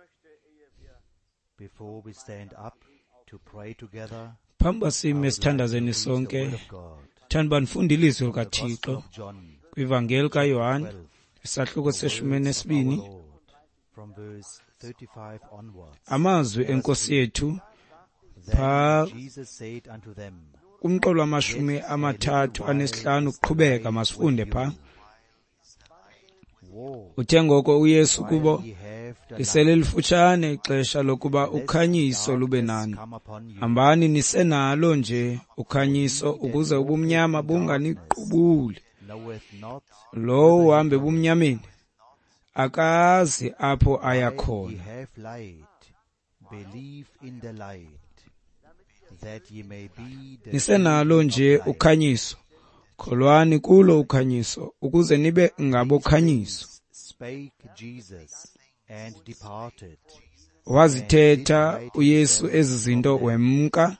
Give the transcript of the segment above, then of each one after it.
Before we stand up to pray together, Phamba sime sithandazeni sonke thanda banifunda ilizwi likaThixo kwivangeli kaYohane isahluko seshumeni esibini from verse 35 onwards. amazwi enkosi yethu Then Jesus said unto them, kumqolo wamashumi amathathu anesihlanu kuqhubeka masifunde pha Woe, uthe ngoko uYesu while kubo ye have the lisele light, lifutshane ixesha lokuba ukhanyiso lube nani come upon you, hambani nisenalo nje ukhanyiso ukuze ubumnyama bunganiqubuli knoweth not lo uhambe ebumnyameni akazi apho why aya ye khona have light. Believe in the light, that ye may be the nisenalo children nje of light. ukhanyiso kholwani kulo ukhanyiso ukuze nibe ngabokhanyiso Spake Jesus and departed. wazithetha uYesu ezi zinto wemka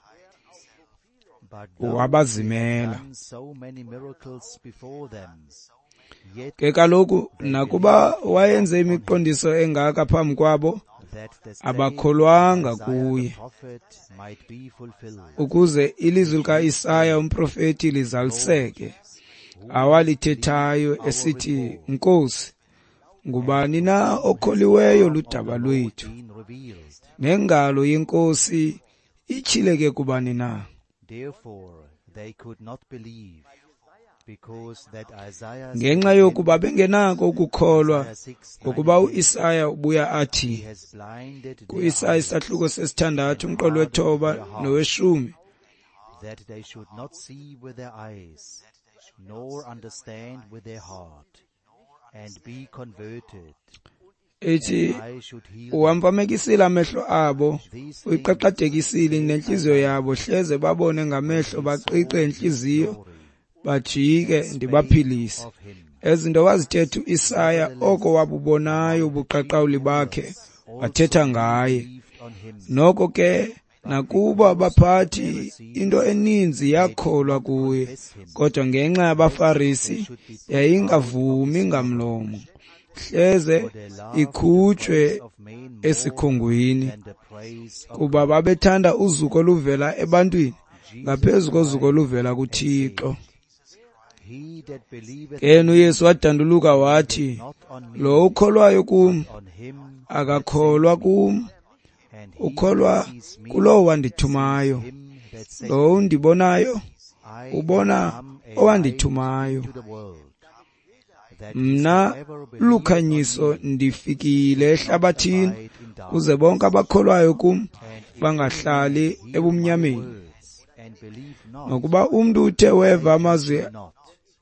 But though he wabazimela had done so many miracles before them, yet ke kaloku nakuba wayenze imiqondiso engaka phambi kwabo that the abakholwanga saying of Isaiah kuye the prophet might be fulfilled. ukuze ilizwi lika-Isaya umprofeti lizaliseke awalithethayo esithi Nkosi ngubani na okholiweyo ludaba lwethu Been revealed. nengalo yenkosi ityhileke kubani na Therefore they could not believe, because that Isaiah ngenxa yokuba bengenako ukukholwa Isaiah 6:9 ngokuba u-Isaya ubuya athi has blinded their ku-Isaya eyes, isahluko sesithandathu umqolo wethoba noweshumi that they should not see with their eyes, nor understand with their heart, and be converted, ethi I should heal them. uwampamekisile amehlo abo These things uyiqaqadekisile nenhliziyo yabo hleze babone ngamehlo baqiqe inhliziyo bajike ndibaphilise of him. ezinto wazithetha u-Isaya oko wabubonayo ubuqaqawuli bakhe wathetha ngaye Believed on him, noko ke nakuba abaphathi into eninzi yakholwa kuye kodwa ngenxa yabaFarisi yayingavumi ngamlomo hleze ikhutshwe of men more esikhongweni than the praise of kuba babethanda uzuko oluvela ebantwini ngaphezu kozuko oluvela kuThixo he that believeth yena uYesu wadanduluka wathi not on me, lo ukholwayo kum on him, akakholwa kum and he ukholwa that sees me, kulo wandithumayo him that sent lo undibonayo I ubona am a owandithumayo light to the world, that mna whosoever believeth lukhanyiso on me ndifikile ehlabathini abide in darkness, kuze bonke abakholwayo kum and if bangahlali hear my ebumnyameni words, and believe not, nokuba umntu uthe weva amazwi not.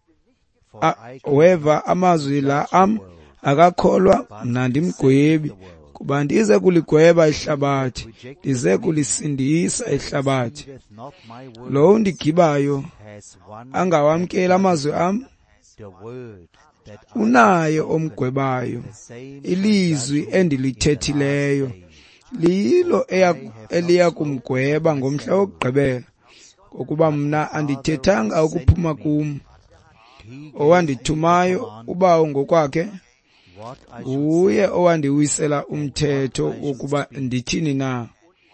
For I weva amazwi la am akakholwa mna ndimgwebi kuba ndize kuligweba ihlabathi ndize kulisindisa ihlabathi believeth not my word, lo undigibayo has one angawamkeli amazwi am the word that I unaye omgwebayo the same ilizwi endilithethileyo liyilo eliya kumgweba ngomhla wokugqibela ngokuba mna andithethanga ukuphuma kum he owandithumayo ubawo ngokwakhe what I should nguye owandiwisela umthetho wokuba ndithini na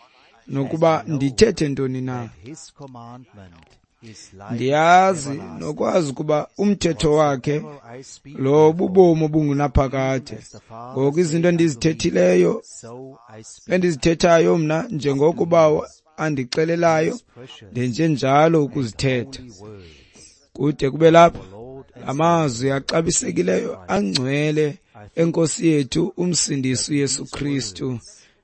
nokuba ndithethe ntoni na his commandment is life ndiyazi everlasting. nokwazi ukuba umthetho wakhe Whatever I speak lo bubomi obungunaphakade as the Father ngoku izinto said unto me, endizithethileyo so I speak. endizithethayo mna njengokuba andixelelayo Precious ndenjenjalo ukuzithetha holy words, kude kube lapha Lord and amazwi axabisekileyo angcwele enkosi yethu umsindisi uYesu Kristu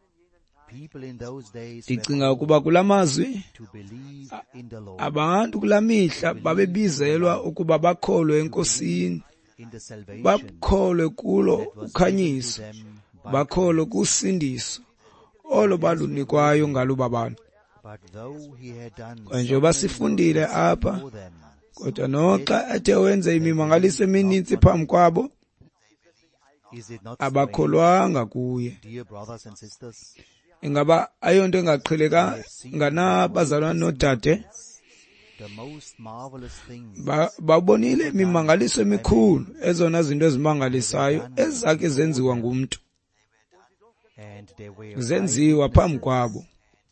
people in those days ndicinga ukuba kula mazwi to believe in the Lord, abantu kula mihla babebizelwa ukuba bakholwe enkosini in the salvation bakholwe kulo that was given to ukhanyiso them by bakholwe kusindiso olo balunikwayo ngaluba bantu but though he had done njengoba sifundile apha for them, kodwa noxa athe wenze imimangaliso emininzi phambi kwabo is it not strange, abakholwanga kuye dear brothers and sisters, ingaba ayonto engaqhelekanga na bazalwane nodade the most marvelous thing babonile imimangaliso emikhulu ezona zinto ezimangalisayo ezake zenziwa ngumntu And they were zenziwa phambi kwabo,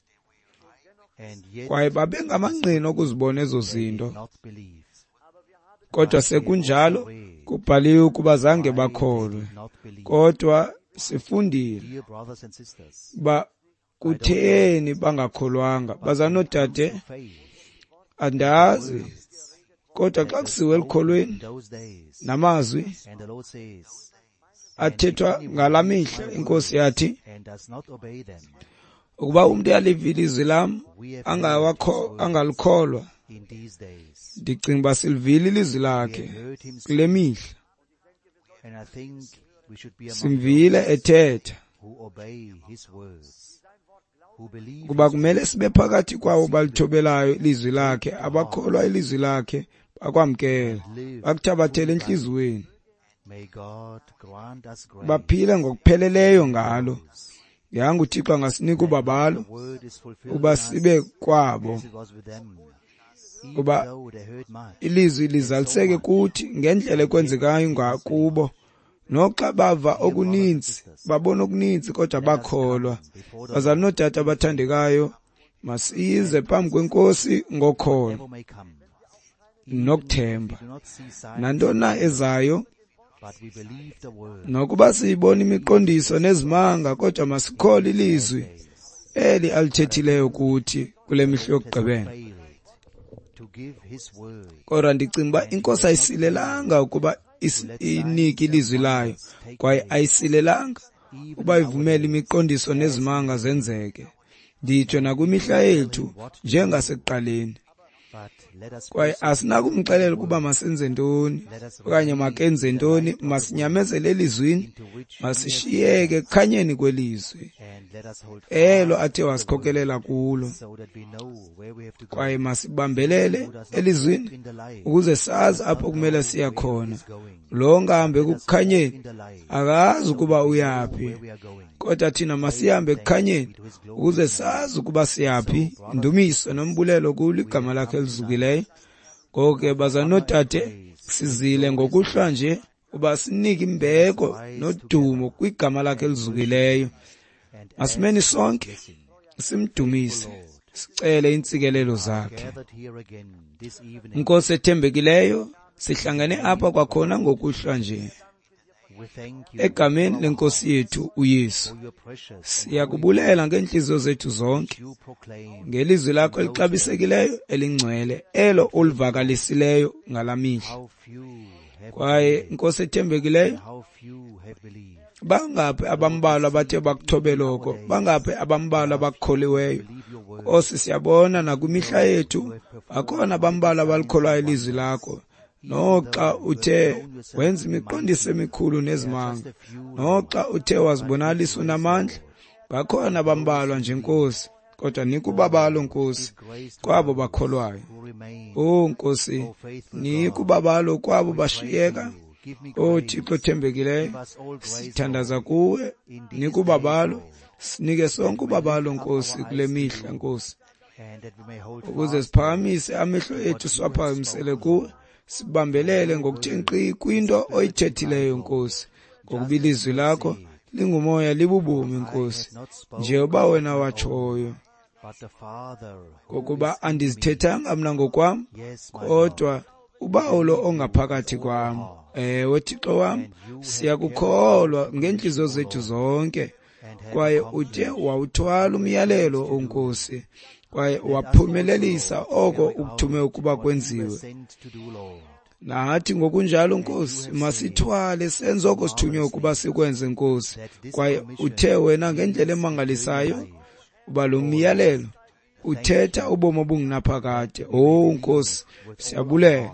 and yet kwaye babengamangqina okuzibona ezo they zinto. did not believe. Kodwa sekunjalo kubhaliwe ukuba zange Why they bakholwe. did not believe. Kodwa sifundile Dear brothers and sisters, ba kutheni bangakholwanga. Bazanodade to faith andazi, kodwa xa kusiwe elikholweni in those days, namazwi and the Lord says, athethwa ngala mihla, inkosi yathi and does not obey them, ukuba umuntu uyaliva ilizwi lam we have angalikholwa, in these days. ndicinga uba silivile ilizwi We lakhe have heard him kule speak, mihla, and I think we should be among simvile those ethetha, who obey his words, who believe kuba his kumele words, sibe phakathi kwabo balithobelayo ilizwi lakhe, abakholwa ilizwi lakhe, bakwamkela, live bakuthabathele fully by it. enhliziyweni, May God grant us grace. baphile ngokupheleleyo ngalo. Yanga uThixo angasinika ubabalo The word is fulfilled uba in us sibe kwabo, as it was with them. Even Kuba though they heard much, ilizwi lizaliseke kuthi ngendlela ekwenzekayo ngakubo. Noxa bava okuninzi, babona okuninzi kodwa bakholwa. Bazali nodade abathandekayo, masize phambi kwenkosi ngokholo whatever may come, even nokuthemba. if we do not see signs, Nantona ezayo, but we believe the word. nokuba siyibona imiqondiso nezimanga, kodwa masikhole ilizwi eli alithethileyo kuthi kule mihla yokugqibela. Failed to give his word. Kodwa ndicinga uba inkosi ayisilelanga ukuba inike ilizwi layo, kwaye ayisilelanga uba ivumele imiqondiso nezimanga zenzeke. Nditsho nakwimihla yethu njengasekuqaleni, But let us kwaye asinakumxelela ukuba masenze ntoni okanye makenze ntoni. Masinyamezele elizwini, into which masishiyeke ekukhanyeni kwelizwi and let us hold elo athe wasikhokelela kulo, so that we know where we have to go. kwaye masibambelele elizwini In the light, ukuze sazi apho kumele siya khona. going. Lo ongahambe ekukhanyeni In the light, akazi ukuba uyaphi, where we are going. kodwa thina masihambe ekukhanyeni ukuze sazi ukuba siyaphi. Indumiso nombulelo kulo igama lakhe elizukileyo. Ngoko ke bazanodade, sizile ngokuhlwa nje uba sinike imbeko nodumo kwigama lakhe elizukileyo. And Masimeni sonke simdumise, sicele intsikelelo zakhe. gathered here again this evening, Inkosi ethembekileyo, sihlangene apha kwakhona ngokuhlwa nje we thank you egameni lenkosi yethu uYesu. for your precious Siyakubulela ngenhliziyo zethu zonke you proclaim ngelizwi lakho elixabisekileyo elingcwele elo ulivakalisileyo ngalamihla. how few have Kwaye believed, inkosi ethembekileyo, how few have believed. bangaphi abambalwa abathe bakuthobeloko, bangaphi abambalwa abakukholiweyo. Believe your word. Nkosi, siyabona nakwimihla yethu bakhona abambalwa abalikholwayo ilizwi lakho. Noxa uthe wenza imiqondiso emikhulu nezimanga, noxa uthe wazibonakalisa unamandla, bakhona abambalwa nje Nkosi, kodwa nika ubabalo Nkosi kwabo bakholwayo. Who remain, O Nkosi, faithful nika God, ubabalo kwabo bashiyeka. give me O grace. Thixo thembekileyo, Give us all grace, sithandaza kuwe, nika ubabalo, sinike sonke ubabalo Nkosi kule mihla Nkosi, and that we may hold ukuze fast siphakamise amehlo ethu siwaphakamisele kuwe, sibambelele ngokuthe nkqi kwinto oyithethileyo Nkosi, ngokuba ilizwi lakho lingumoya libubume Nkosi, njengoba wena watshoyo. but the Father who Ngokuba andizithethanga mna ngokwam, yes, my kodwa ubawo lo ongaphakathi kwam. Ewe Thixo wam, siyakukholwa ngenhliziyo zethu zonke, kwaye uthe wawuthwala umyalelo oNkosi, kwaye waphumelelisa oko ukuthume ukuba kwenziwe. sent to do, Lord. Nathi ngokunjalo Nkosi, masithwale senze oko sithunywe ukuba sikwenze Nkosi, kwaye uthe wena ngendlela emangalisayo uba lo myalelo uthetha ubomi obungunaphakade. O Nkosi, siyabulela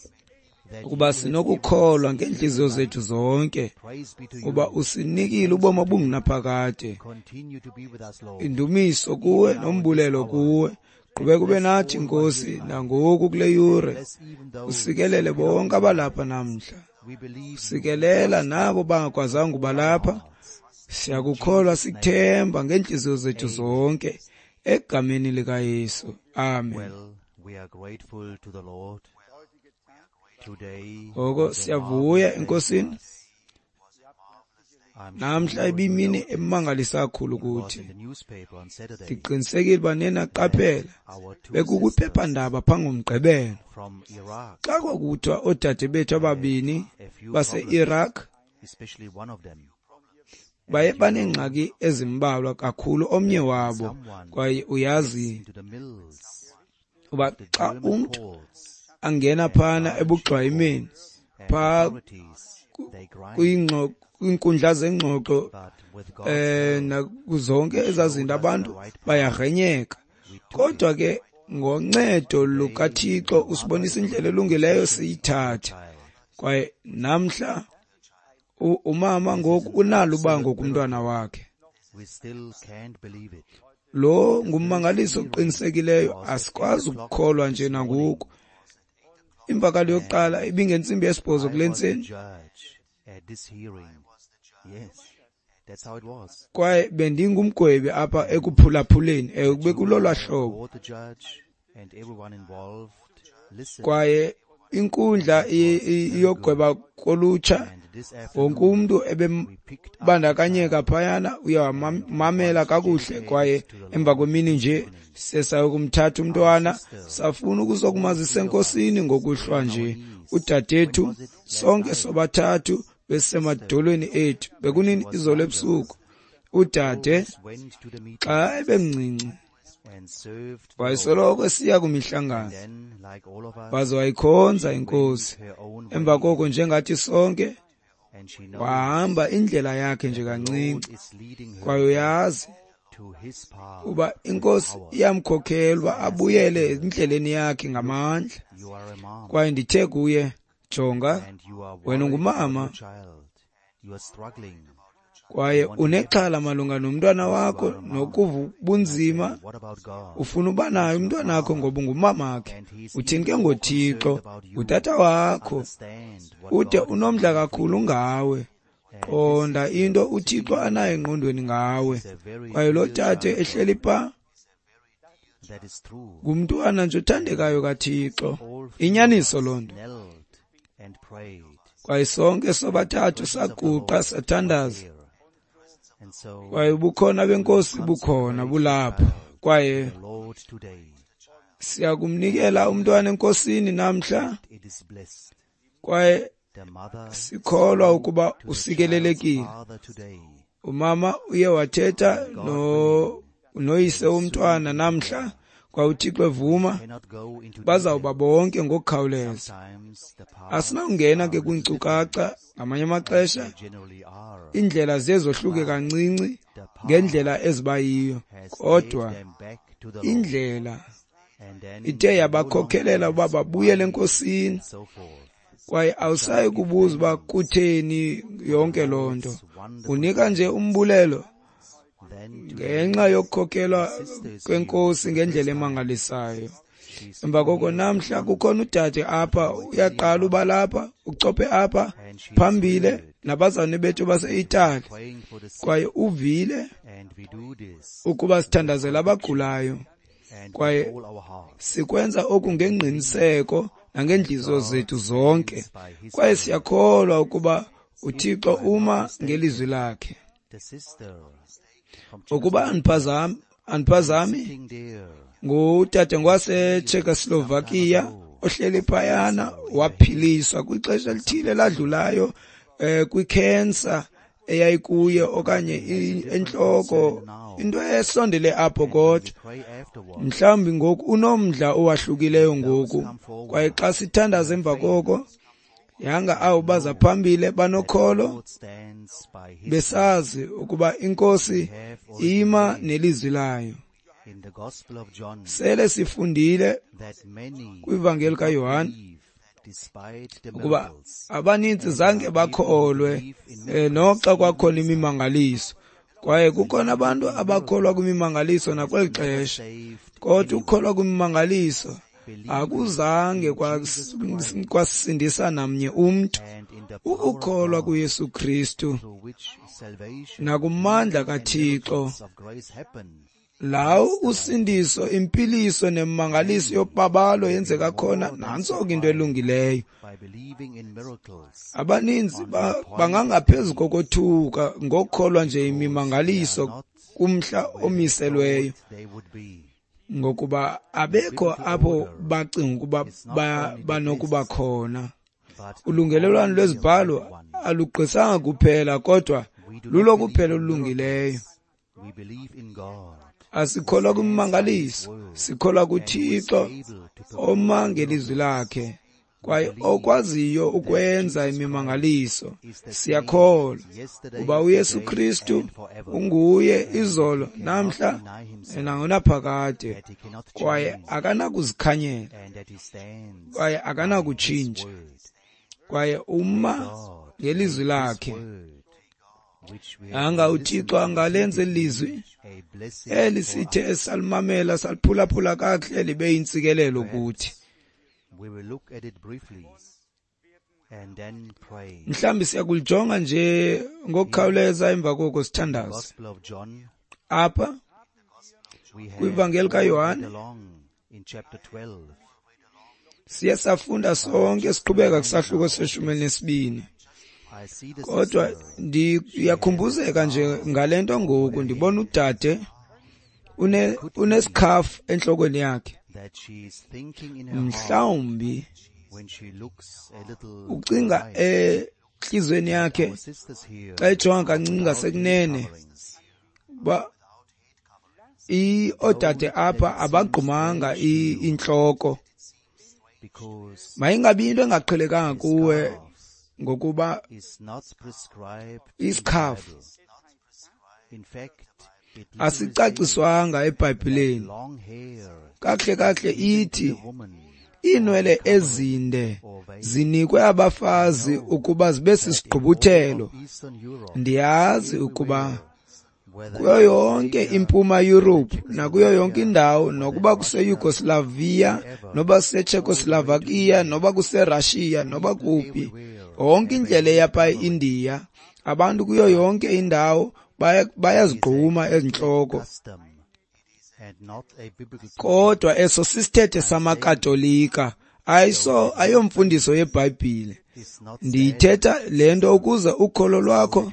ukuba sinokukholwa ngenhliziyo zethu zonke Praise be to you. uba usinikile ubomi obungunaphakade. Continue to be with us, Lord. Indumiso kuwe nombulelo kuwe. Qhubeka ube nathi Nkosi nangoku kule yure. Bless even those Usikelele bonke abalapha namhla. we believe Sikelela nabo bangakwazanga ubalapha. Siyakukholwa sikuthemba ngenhliziyo zethu zonke egameni lika Yesu. Amen. well. We are grateful to the Lord. Today, Ngoko siyavuya enkosini namhla ibimini emangalisa kakhulu It was ukuthi in the newspaper on Saturday. ndiqinisekile banena qaphela Our two bekukuphephandaba phangomgqibelo from Iraq, xa kwakuthiwa oodade bethu ababini a few base-Iraq problems, especially one of them. baye baneengxaki ezimbalwa kakhulu omnye wabo Someone kwaye uyazi into the mills, uba the xa German umntu courts, angena phana ebugxwayimeni and phaa authorities, they grind. kwiinkundla zengxoxo But with God's help, nakuzonke ezazinto abantu bayarhenyeka we took kodwa ke ngoncedo lukaThixo usibonisa indlela elungileyo siyithatha child. kwaye namhla umama ngoku unalo ubango kumntwana wakhe We still can't believe it. lo ngummangaliso oqinisekileyo asikwazi ukukholwa nje nangoku imvakalo yokuqala ibingentsimbi yesibhozo I kule was the ntseni judge at this hearing. Yes, that's how it was. kwaye bendingumgwebi apha ekuphulaphuleni kube kulolwa hlobo Both the judge and everyone involved listened. kwaye inkundla iyogweba kolutsha And this wonke afternoon, umuntu we picked up ebebandakanyeka phayana uyawamamela kakuhle kwaye emva kwemini nje sesayokumthatha umntwana safuna ukuzokumazisa enkosini ngokuhlwa nje udadethu sonke sobathathu besemadolweni ethu bekunini izolo ebusuku udade went to the meeting xa ebemncinci and served the Lord. wayesoloko siya kumihlangano Then, like all of us, waze wayikhonza inkosi her own emva way, koko njengathi sonke and she knows wahamba indlela yakhe nje the Lord kancinci is leading kwaye her uyazi to his power. uba inkosi iyamkhokhelwa abuyele endleleni yakhe ngamandla You are a mom, kwaye ndithe kuye jonga and you are wena worried ungumama. about your child. You are struggling. kwaye unexhala malunga nomntwana wakho nokuva ubunzima What about God? ufuna uba naye umntwana wakho ngoba ungumamakhe And he's uthini ke even more ngothixo concerned about you. utata wakho Understand what ude God is unomdla doing. kakhulu ngawe And qonda into uthixo anayo engqondweni ngawe this is a very kwaye lo real tate child. ehleli phaa That is true. ngumntwana nje othandekayo kathixo All inyaniso loo nto knelt and prayed. kwaye sonke sobathathu saguqa sathandaza And so kwaye ubukhona benkosi bukhona bulapho kwaye the Lord today, siyakumnikela umntwana enkosini namhla it is blessed. kwaye The mother sikholwa ukuba to the usikelelekile child's father today. umama uye wathetha noyise womntwana namhla kwa uThixo evuma Cannot go into bazawuba bonke ngokukhawuleza sometimes the power asinawungena ke kwinkcukacha ngamanye amaxesha generally are indlela ziyezohluke kancinci ngendlela ezibayiyo has kodwa led them back to the Lord. indlela And then ithe yabakhokhelela uba babuyele enkosini so forth. kwaye awusayi kubuza uba kutheni yonke loo nto unika nje umbulelo Then to ngenxa yokukhokhelwa kwenkosi ngendlela emangalisayo emva koko namhla kukhona udade apha uyaqala uba lapha ucophe apha phambile nabazane bethu base-Itali praying for the sick, kwaye uvile and we do this ukuba sithandazela abagulayo and kwaye with all our hearts. sikwenza oku ngengqiniseko nangeentliziyo zethu zonke By his kwaye siyakholwa ukuba uThixo uma ngelizwi lakhe the sister from ukuba andiphazami sitting there, ngutata ngwase-Czechoslovakia ohleli phayana waphiliswa kwixesha elithile ladlulayo kwikhensa eyayikuye okanye entloko into esondele apho kodwa pray afterward. mhlawumbi ngoku unomdla owahlukileyo ngoku kwaye xa sithandaza emva koko yanga abo baza phambile banokholo God stands by his besazi ukuba inkosi ima nelizwi layo in the Gospel of John sele sifundile that many kwivangeli kaYohane believe despite the ukuba miracles. abaninzi zange bakholwe noxa kwakhona imimangaliso kwaye kukhona abantu abakholwa kwimimangaliso nakweli xesha Saved kodwa ukukholwa kwimimangaliso akuzange kwasindisa namnye umntu and in the ukukholwa kuYesu Kristu through which salvation nakumandla and kaThixo miracles of grace happen lawo usindiso impiliso nemangaliso yobabalo yenzeka khona nanso into elungileyo. Abaninzi bangangaphezulu kokothuka ngokukholwa nje imimangaliso kumhla omiselweyo, ngokuba abekho apho bacinga ukuba banokuba khona. Ulungelelwano lwezibhalo alugqisanga kuphela kodwa lulo kuphela olulungileyo. Asikholwa kwimimangaliso, sikholwa kuThixo omangela izwi lakhe kwaye okwaziyo ukwenza imimangaliso. Siyakholwa uba uYesu Kristu unguye izolo namhla nangonaphakade, kwaye akanakuzikhanyela, kwaye akanakutshintsha, kwaye uma ngelizwi lakhe. Anga uThixo angalenza ilizwi eli sithe esalimamela saliphulaphula kakuhle libe yintsikelelo kuthi. Mhlawumbe siyakulijonga nje ngokukhawuleza emva koko sithandaze. Apha kwivangeli kaYohane siye safunda sonke siqhubeka kusahluko se-12. Kodwa ndiyakhumbuzeka nje ngalento ngoku ndibona udade unesikhafu enhlokweni yakhe. Mhlawumbi ucinga enhlizweni yakhe xa ejonga kancinci ngasekunene ba odade apha abagqumanga inhloko. Mayingabi into engaqhelekanga kuwe ngokuba isikhafu asicaciswanga eBhayibhelini. Kahle ithi iinwele ezinde zinikwe abafazi ukuba zibe sisigqubuthelo. Ndiyazi ukuba kuyo yonke impuma Europe nakuyo yonke indawo, nokuba kuse-Yugoslavia noba kuse-Czechoslovakia noba kuse-Russia noba kuphi, yonke indlela eyapha eIndia, abantu kuyo yonke indawo bayazigquma ezinhloko. Kodwa eso sisithethe samakatolika, ayomfundiso yeBhayibhile. Ndiyithetha lento ukuze ukholo lwakho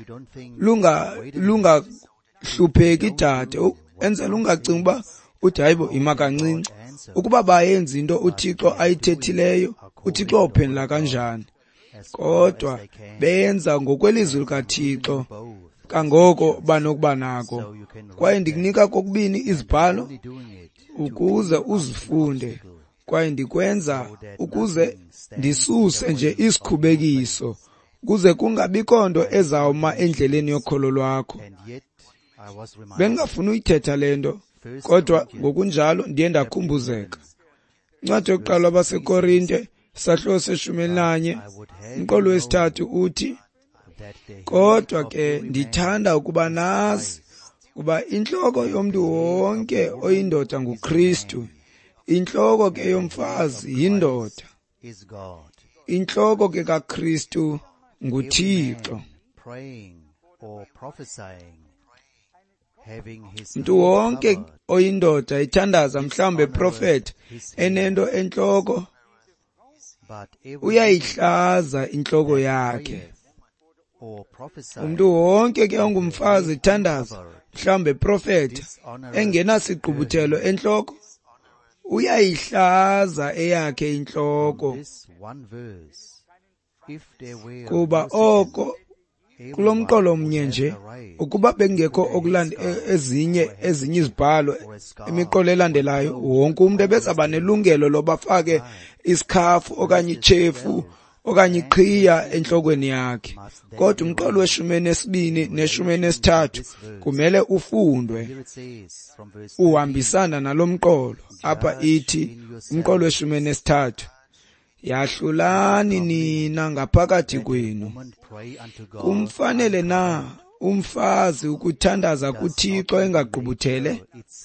lungahlupheki dade, enzela ungacinga uba uthi hayibo ima kancinci. Ukuba bayenza into uThixo ayithethileyo, uThixo uphendula kanjani? Kodwa benza ngokwelizwi likaThixo kangoko banokuba nako. Kwaye ndikunika kokubini izibhalo ukuze uzifunde, kwaye ndikwenza ukuze ndisuse nje isikhubekiso, ukuze kungabikho nto ezawuma endleleni yokholo lwakho. Bengingafuni uyithetha le nto, kodwa ngokunjalo ndiye ndakhumbuzeka. Incwadi yokuqala abaseKorinte isahluko se-11 umqolo wesithathu uthi, kodwa ke ndithanda ukuba nazi uba inhloko yomntu wonke oyindoda nguKristu, inhloko ke yomfazi yindoda, inhloko ke kaKristu nguThixo. Mntu wonke oyindoda ithandaza mhlawumbe eprofeti enento enhloko uyayihlaza inhloko yakhe. Umntu wonke ke ongumfazi ithandaza mhlawumbe eprofeti engenasigqubuthelo enhloko uyayihlaza eyakhe inhloko. Kuba oko kulo mqolo mnye nje, ukuba bekungekho ezinye izibhalo imiqolo elandelayo, wonke umuntu ebezaba nelungelo loba afake isikhafu okanye ichefu okanye iqhiya enhlokweni yakhe. Kodwa umqolo we-12 ne-13 kumele ufundwe uhambisana nalo mqolo. Apha ithi umqolo we-13, yahlulani nina ngaphakathi kwenu. Kumfanele na umfazi ukuthandaza kuThixo engagqubuthele?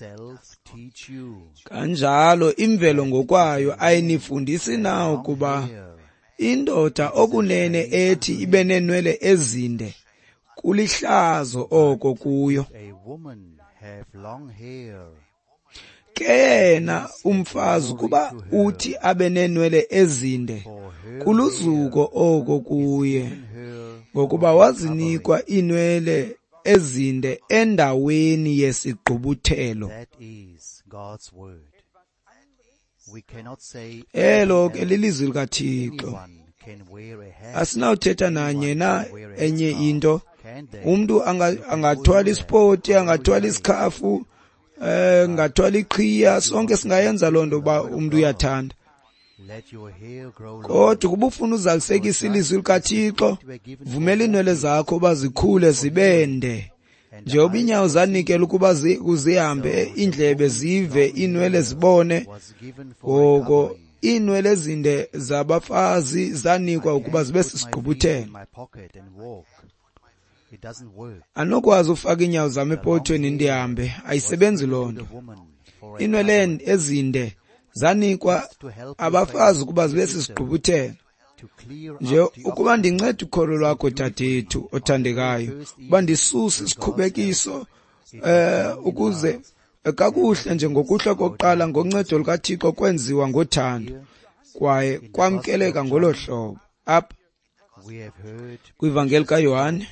Kanjalo imvelo ngokwayo ayinifundisi na ukuba indoda okunene ethi ibe nenwele ezinde kulihlazo oko kuyo? have long hair, ke yena umfazi kuba uthi abe nenwele ezinde for her kuluzuko oko kuye given her ngokuba wazinikwa inwele ezinde endaweni yesigqubuthelo. that is God's word. We cannot say Elo ke lilizwi likaThixo. anyone can wear a hat. Asinawuthetha nanye na enye into. Can they? Umuntu angathwala isport, angathwala isikhafu, ngathwala iqhiya, sonke singayenza lonto ba umuntu uyathanda. Let your hair grow long. Kodwa kuba ufuna uzalisekisa ilizwi likaThixo, vumela inwele zakho bazikhule zibende. Njengoba inyawo zanikela ukuba zihambe, indlebe zive, inwele zibone, Was given for ngoko inwele ezinde zabafazi zanikwa ukuba zibe put my feet in sisigqubuthelo. my pocket and walk. It doesn't work. Anokwazi ufaka inyawo zami epothweni ndihambe, ayisebenzi loo nto. The woman for a Inwele ezinde zanikwa abafazi ukuba zibe sisigqubuthelo. to clear Nje up the ukuba ndincede ukholo lwakho dadethu othandekayo, uba ndisuse isikhubekiso ukuze kakuhle nje ngokuhlwa kokuqala ngoncedo lukaThixo kwenziwa ngothando kwaye kwamkeleka ngolo hlobo. Apha we have heard kwivangeli kaYohane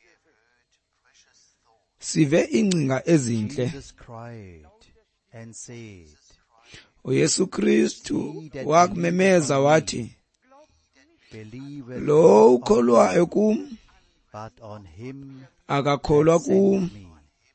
sive ingcinga ezintle. Jesus cried and said, uYesu Kristu wakumemeza wathi, believe lo ukholwayo kum but on him akakholwa that kum, sent me.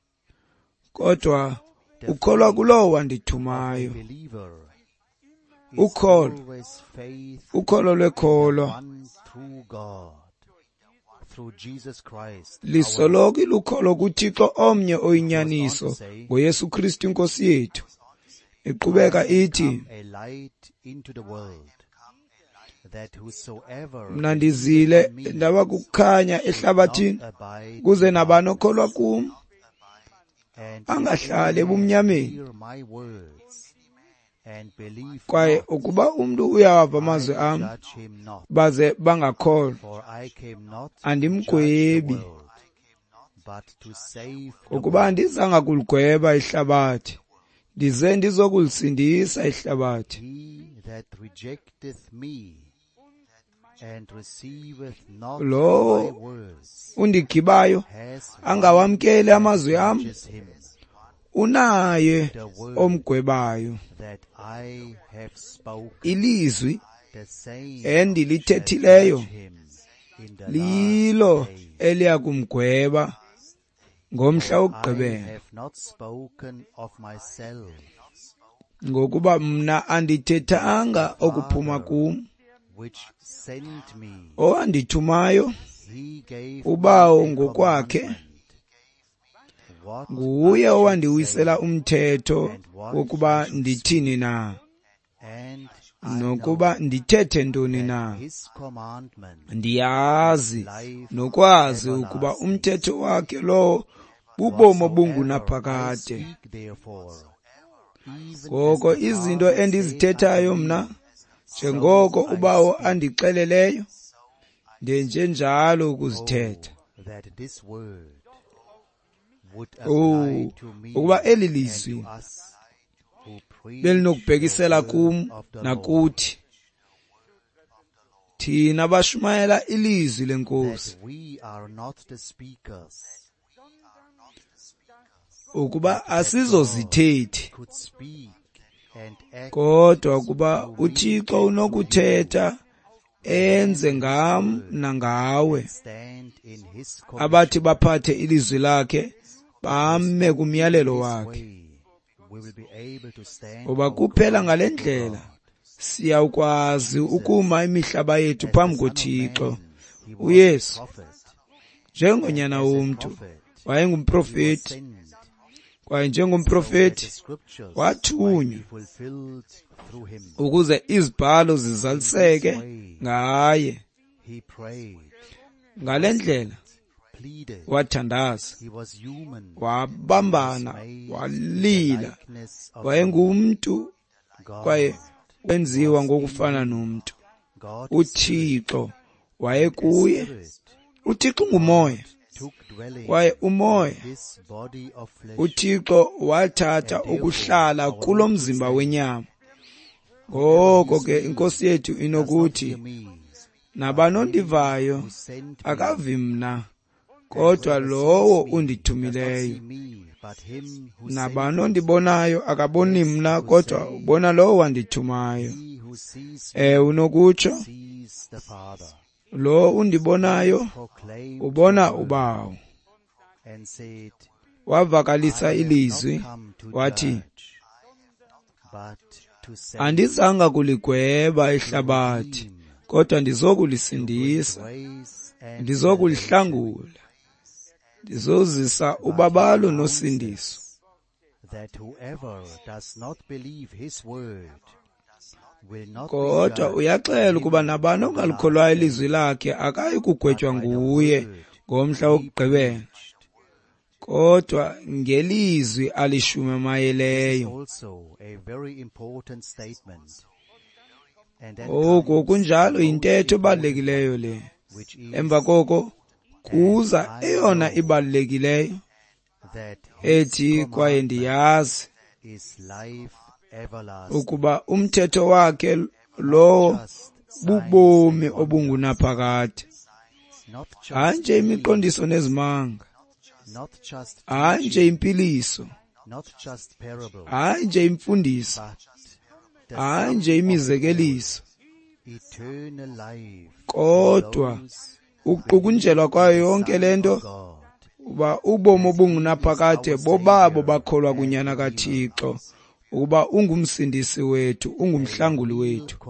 kodwa ukholwa kulowo A wandithumayo. believer is Ukholo. always faith Ukholo lwekholo one true God through Jesus Christ. lisoloko ilukholo kuThixo omnye oyinyaniso ngoYesu Kristu inkosi yethu. Iqhubeka ithi, A light into the world, that whosoever mna ndizile ndaba kukhanya ehlabathini abide kuze nabani okholwa kum and angahlali ebumnyameni. hear my words and believe Kwaye not, ukuba umuntu uyawava amazwi am judge him not, baze bangakholwa, for I came not to andimgwebi, judge the world, but to save the ukuba world. andizanga kuligweba ihlabathi, ndize ndizokulisindisa ihlabathi. He that rejecteth me and receiveth not Lo my words undigibayo has angawamkeli amazwi am, judges him, unaye the word omgwebayo. that I have spoken, Ilizwi the same endilithethileyo shall judge him in the lilo last day. eliya kumgweba ngomhla I wokugqibela, have not spoken of myself, ngokuba mna andithethanga okuphuma kum. which sent me. Owandithumayo He gave ubawo me a ngokwakhe, commandment, what nguye I should owandiwisela say, umthetho wokuba ndithini na, and I nokuba know ndithethe ntoni that na. his commandment Ndiyazi nokwazi ukuba umthetho wakhe lo bubomo whatsoever I bungunaphakade. speak therefore, even Ngoko as the izinto Father endizithethayo said mna, unto me, njengoko so I ubawo speak. andixeleleyo, ndenjenjalo ukuzithetha. Oh, that this word would Oh, apply to me ukuba eli and lizwi to us who preach belinokubhekisela the kum word of the Lord. nakuthi, thina bashumayela ilizwi That lenkosi, we are not the speakers, ukuba asizozithethi, could speak and act kodwa ukuba uThixo unokuthetha enze ngam nangawe, stand in his abathi baphathe ilizwi lakhe bame kumyalelo wakhe. way, we will be able to stand Ngoba kuphela ngale ndlela siyawukwazi ukuma imihlaba yethu phambi koThixo. uYesu njengonyana womntu wayengumprofeti, kwaye njengomprofeti wathunywa ukuze izibhalo zizaliseke ngaye. Ngale ndlela wathandaza, wabambana, walila, wayengumntu kwaye wenziwa ngokufana nomntu. uThixo wayekuye. uThixo ngumoya, kwaye umoya uThixo wathatha ukuhlala kulo mzimba wenyama. Ngoko ke inkosi yethu inokuthi nabanondivayo akavi mna kodwa lowo undithumileyo, nabanondibonayo akaboni mna kodwa ubona lowo wandithumayo. Unokutsho lo undibonayo ubona uBawo. Wavakalisa ilizwi wathi, andizanga kuligweba ihlabathi kodwa ndizokulisindisa, ndizokulihlangula, ndizozisa ubabalo nosindiso. Kodwa uyaxela ukuba nabani ongalikholwayo ilizwi lakhe akayi kugwetywa nguye ngomhla wokugqibela, kodwa ngelizwi alishumayeleyo. Oku kunjalo yintetho ebalulekileyo le. Emva koko kuza eyona ibalulekileyo ethi, kwaye ndiyazi ukuba umthetho wakhe lowo bubomi obungunaphakade, hayi nje imiqondiso nezimanga, hayi nje impiliso, hayi nje imfundiso, hayi nje imizekeliso, kodwa ukuqukunjelwa kwayo yonke lento uba ubomi obungunaphakade bobabo bakholwa kunyana kaThixo, ukuba ungumsindisi wethu, ungumhlanguli wethu.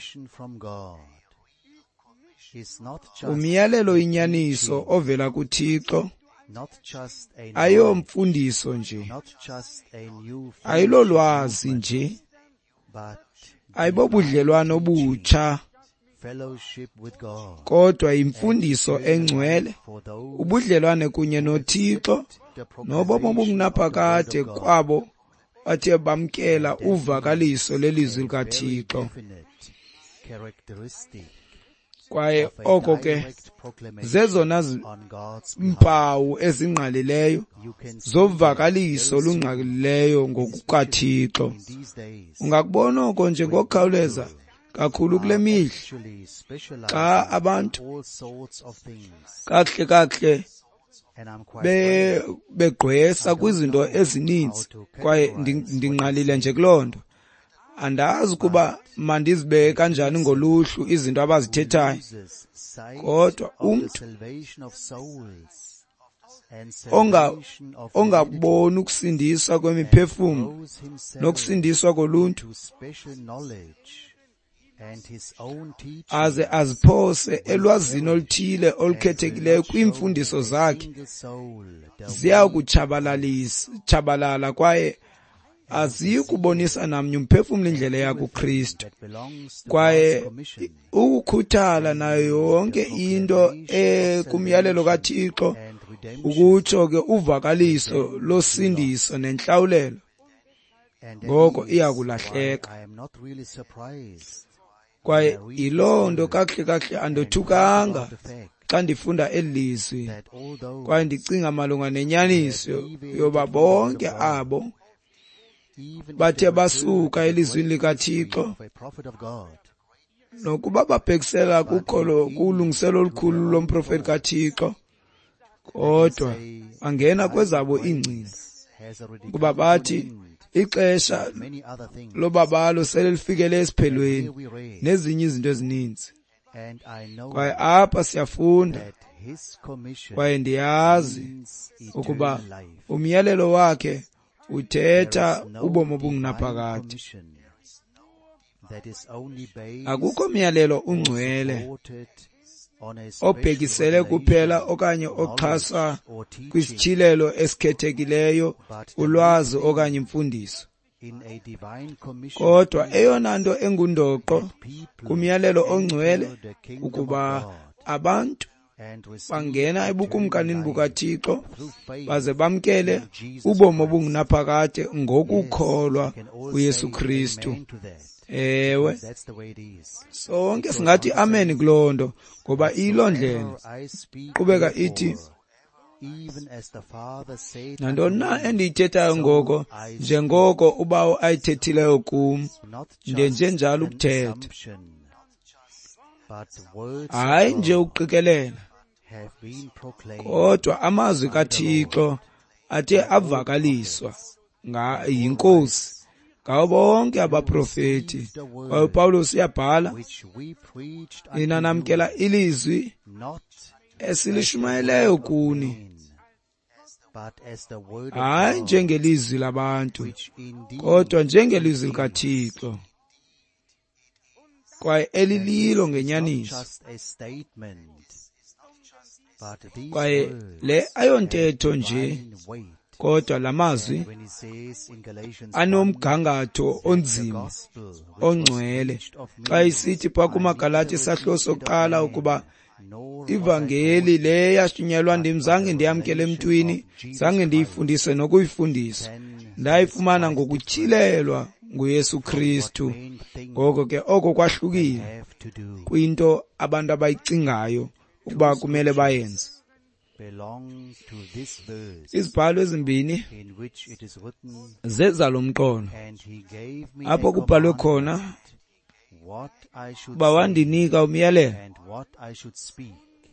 Umyalelo inyaniso ovela kuThixo, ayomfundiso nje, ayilolwazi nje, ayibobudlelwano obutsha, kodwa imfundiso engcwele, ubudlelwane kunye noThixo nobomi obungunaphakade kwabo bathe bamkela uvakaliso lelizwi likaThixo. Kwaye oko ke zezona mpawu ezingqalileyo zovakaliso lungqalileyo ngokukaThixo. Ungakubona oko nje ngokukhawuleza kakhulu kule mihla, xa abantu kahle begqwesa kwizinto ezininzi, kwaye ndingqalile nje kuloo nto. Andazi ukuba mandizibeke kanjani ngoluhlu izinto abazithethayo, kodwa umntu ongaboni ukusindiswa kwemiphefumlo nokusindiswa koluntu, aze aziphose elwazini oluthile olukhethekileyo kwiimfundiso zakhe, ziya kutshabalala kwaye aziyi kubonisa namnye umphefumlo indlela yakuKristu. Kwaye ukukhuthala nayo yonke into kumyalelo kaThixo, ukutsho ke uvakaliso losindiso nenhlawulelo, ngoko iya kulahleka. Kwaye yiloo nto kahle andothukanga xa ndifunda eli lizwi, kwaye ndicinga malunga nenyaniso yoba bonke abo bathe basuka elizwini likaThixo, nokuba babhekisela kulungiselo olukhulu lomprofeti kaThixo, kodwa bangena kwezabo iingcini, kuba bathi ixesha lobabalo sele lifikele esiphelweni nezinye izinto ezininzi. Kwaye apha siyafunda, kwaye ndiyazi ukuba umyalelo wakhe uthetha ubomi obungunaphakade. Akukho myalelo ungcwele obhekisele kuphela okanye oxhasa kwisithilelo esikhethekileyo, ulwazi okanye imfundiso, kodwa eyona nto engundoqo kumyalelo ongcwele ukuba abantu bangena ebukumkanini bukaThixo baze bamkele ubomi obungunaphakade ngokukholwa uYesu Kristu. Ewe, sonke singathi amen kuloo nto, ngoba iyiloo ndlela. Qhubeka ithi, even as the Father said nantoni na unto me, endiyithethayo ngoko njengoko ubawo ayithethileyo kum not ndenje just njalo an ukuthetha, assumption, but words hayi of nje God ukuqikelela, have been proclaimed kodwa amazwi by the Lord kaThixo athe avakaliswa yinkosi ngabo bonke abaprofeti. Kwaye uPawulos uyabhala, which we preached unto nina you, namkela ilizwi not esilishumayeleyo kuni, men, but as the word of hayi God, njengelizwi labantu, which indeed kodwa njengelizwi is likaThixo, kwaye elililo not ngenyaniso. just a statement, but these Kwaye words le ayontetho have nje, divine weight. kodwa lamazwi And when he says in Galatians 1, anomgangatho that the onzima, gospel which was ongcwele. preached of me, Xa isithi pha I kumaGalathi neither isahluko received it of sokuqala man, ukuba nor was I ivangeli taught le yashunyelwa but ndim by zange the ndiyamkele revelation emntwini, of Jesus zange Christ. ndiyifundise nokuyifundisa, Then ndayifumana that is quite ngokutyhilelwa nguYesu from what Kristu. men think Ngoko ke oko they kwahlukile have to do kwinto abantu abayicingayo ukuba kumele bayenze. belong to this verse, Izibhalo ezimbini in which it is written, zeza lo mqolo, and he gave me apho a kubhalwe commandment, khona what I should uba say wandinika umyalelo, and what I should speak.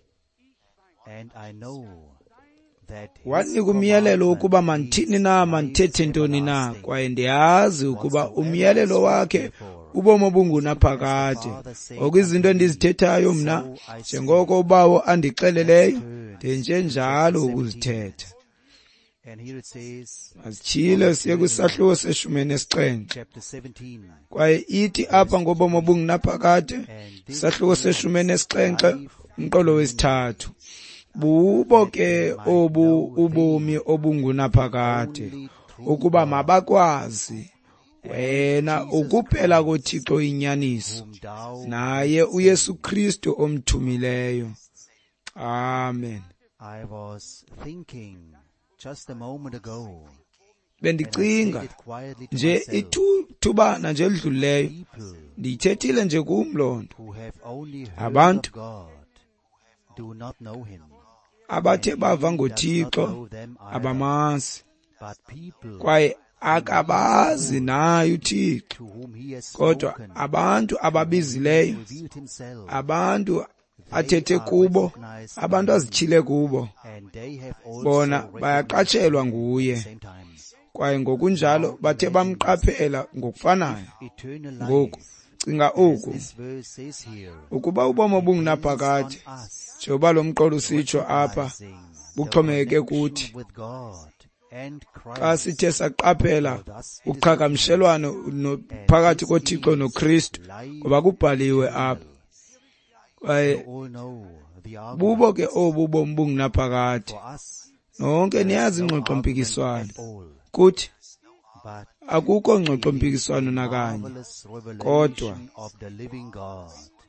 And I know that his wanika umyalelo ukuba commandment mandithini is na, life mandithethe ntoni na, everlasting. kwaye ndiyazi ukuba umyalelo wakhe ubomi obungunaphakade. Ngoko izinto endizithethayo mna, njengoko ubawo andixeleleyo, ndenje njalo ukuzithetha. And here it says, Masitshile siye kwisahluko se-17, chapter 17, kwaye ithi apha ngobomi obungunaphakade, isahluko se-17 umqolo wesithathu, bubo ke obu ubomi obungunaphakade, ukuba mabakwazi wena ukuphela koThixo inyaniso, whom thou naye uYesu Kristu omthumileyo. Amen. I was thinking just a moment ago, and I said Bendicinga it quietly to nje myself, ithubana nje elidlulileyo, people ndiyithethile nje kumlondo, who have only heard abantu of God do not know him, abathe bava and he does not ngoThixo know them either. abamazi, But people kwaye akabazi naye uThixo, to whom he has kodwa spoken, abantu ababizileyo, revealed himself, abantu athethe kubo, abantu azitshile kubo, and they have also bona recognized bayaqatshelwa him at nguye, the same time. kwaye ngokunjalo bathe bamqaphela ngokufanayo. Eternal Ngoku life, cinga as oku, this verse says here, ukuba ubomi depends obungunaphakade, on us njengoba lo mqolo usitsho apha, recognizing buxhomekeke the kuthi. connection with God and Xa Christ. sithe saqaphela For thus it is uqhagamshelwano phakathi koThixo noKristu, life ngoba kubhaliwe apha. eternal. Kwaye You all know the bubo argument. ke obu ubomi bungunaphakade, For us, nonke niyazi no ingxoxo-mpikiswano, argument at all, kuthi but akukho it is ngxoxo-mpikiswano a nakanye, marvelous kodwa revelation of the living God,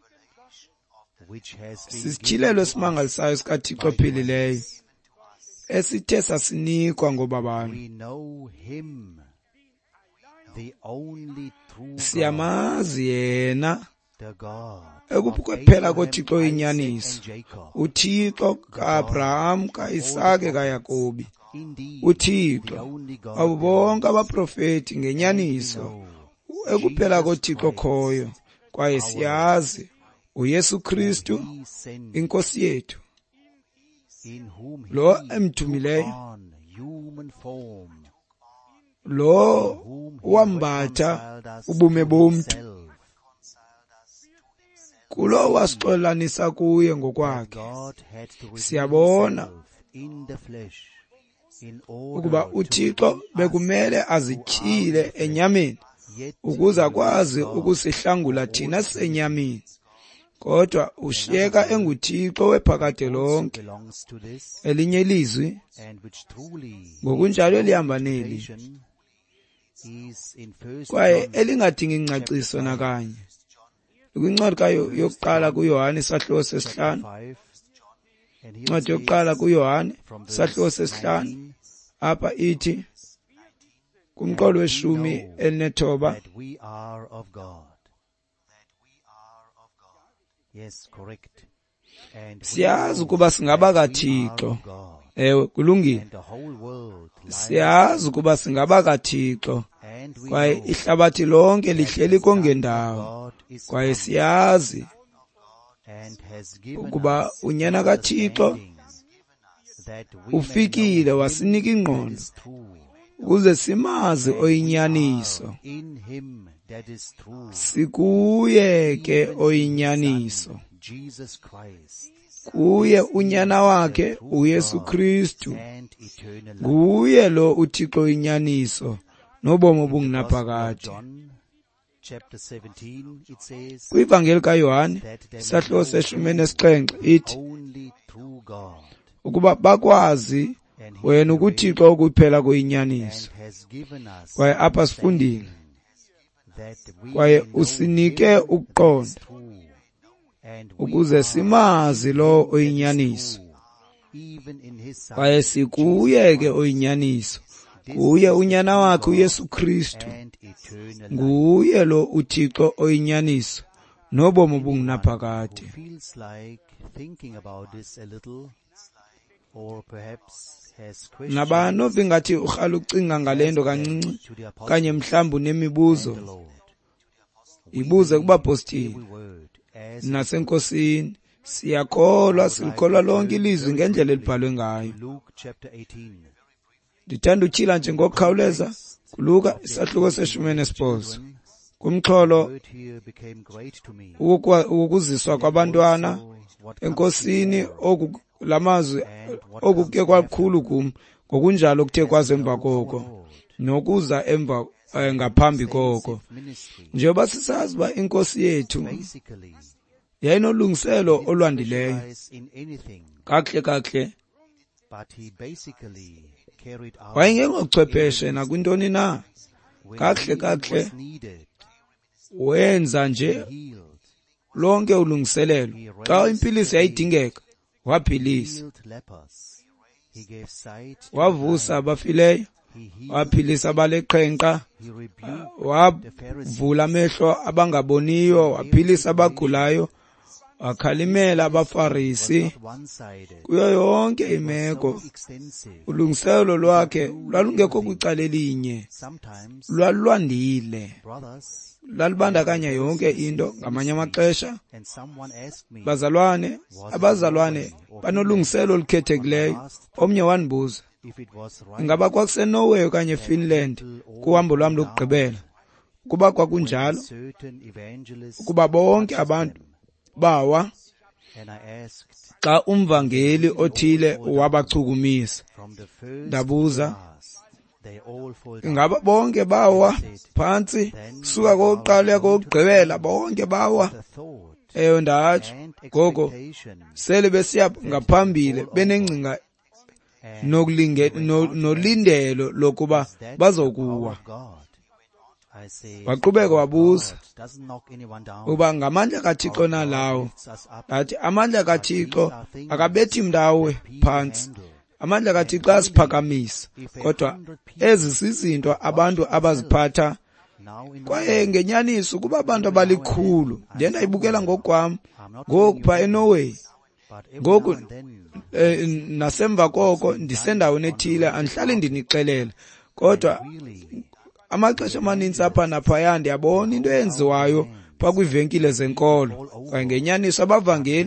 which has been sisitshilelo given to esimangalisayo us sikaThixo by ophilileyo, grace. esithe sasinikwa ngobabani. We know him, the only true God, Siyamazi yena the God ekuphela of koThixo Abraham, inyaniso, Isaac, and Jacob. uThixo ka-Abraham, ka-Isake, kaYakobi, Indeed, uThixo the only God abo bonke there is. abaprofeti And we ngenyaniso, know ekuphela Jesus koThixo Christ, khoyo, kwaye siyazi uYesu Kristu whom he sent, inkosi yethu, in whom he lo took emthumileyo, on human form, lo whom he wambatha reconciled us ubume to bomntu, himself, kulo wasixolanisa kuye that ngokwakhe. God had to reveal Siyabona himself in the flesh, in ukuba order to uThixo redeem us bekumele who are azithyile in the flesh, enyameni, yet ukuze he akwazi was God ukusihlangula for thina all sisenyameni, kodwa ushiyeka enguThixo wephakade creation also lonke. belongs to this, Elinye ilizwi and which truly ngokunjalo needs no elihamba neli, interpretation, is in 1 kwaye John elingadingi ngcaciso nakanye, kwincwadi yokuqala kuYohane isahluko chapter sesihlanu, 5, and here incwadi it yokuqala says kuYohane from isahluko verse sesihlanu, 19, apha ithi kumqolo weshumi elinethoba, that we are of God. Yes, correct. siyazi ukuba singaba kaThixo. Ewe kulungile. Siyazi ukuba singaba kaThixo. Kwaye ihlabathi lonke lihleli kongendawo. Kwaye siyazi ukuba unyana kaThixo ufikile wasinika ingqondo ukuze simazi oyinyaniso. Sikuye ke oyinyaniso, kuye unyana wakhe uYesu Kristu, kuye lo uThixo oyinyaniso nobomi obungunaphakade. Kwivangeli kaYohane isahluko se-17 ithi ukuba bakwazi wena ukuThixo ukuphela koyinyaniso. Kwaye apha sifundile kwaye usinike ukuqonda ukuze simazi lo oyinyaniso. Kwaye sikuye ke oyinyaniso, kuye unyana wakhe uYesu Kristu, nguye lo uThixo oyinyaniso nobomi obungunaphakade. Nabani ovingathi urhala ucinga ngalento kancinci kanye mhlawumbe unemibuzo, ibuze kubapostile nasenkosini. Siyakholwa, silikholwa lonke ilizwi ngendlela elibhalwe ngayo. Ndithanda utshila nje ngokukhawuleza kuLuka isahluko se-18 kumxholo ukuziswa kwabantwana enkosini. Lamazwi okuke kwakhulu kum, ngokunjalo kuthe kwaze emva koko nokuza emva ngaphambi koko. Njengoba sisazi uba inkosi yethu yayinolungiselo olwandileyo kakuhle, wayengengochwepheshe nakwintoni na, kakuhle wenza nje lonke ulungiselelo. Xa impiliso yayidingeka waphilisa, wavusa abafileyo, waphilisa abaleqhenqa, wavula amehlo abangaboniyo, waphilisa abagulayo, wakhalimela abaFarisi. Kuyo yonke imeko ulungiselo lwakhe lwalungekho kwicala elinye, lwalwandile, lalibandakanya yonke into. Ngamanye amaxesha abazalwane banolungiselo olukhethekileyo. Omnye wandibuza ingaba kwakuseNorway okanye Finland kuhambo lwam lokugqibela. Ukuba kwakunjalo, ukuba bonke abantu bawa xa umvangeli othile wabachukumisa, ndabuza ingaba bonke bawa phantsi suka kokuqala kokugqibela, bonke bawa? Eyo ndatsho. Ngoko sele besiya ngaphambili benengcinga nolindelo lokuba bazokuwa. Waqhubeka wabuza uba ngamandla kaThixo nalawo. Athi amandla kaThixo akabethi mntawe phantsi, amandla kaThixo asiphakamisa. Kodwa ezi zizinto abantu abaziphatha. Kwaye ngenyaniso ukuba abantu abalikhulu, ndiye ndayibukela ngokwam ngoku phaa eNorway, ngoku nasemva koko ndisendaweni ethile, andihlali ndinixelela. Kodwa amaxesha amaninzi apha naphaya ndiyabona into eyenziwayo phaa kwiivenkile zenkolo. Kwaye ngenyaniso abavangeli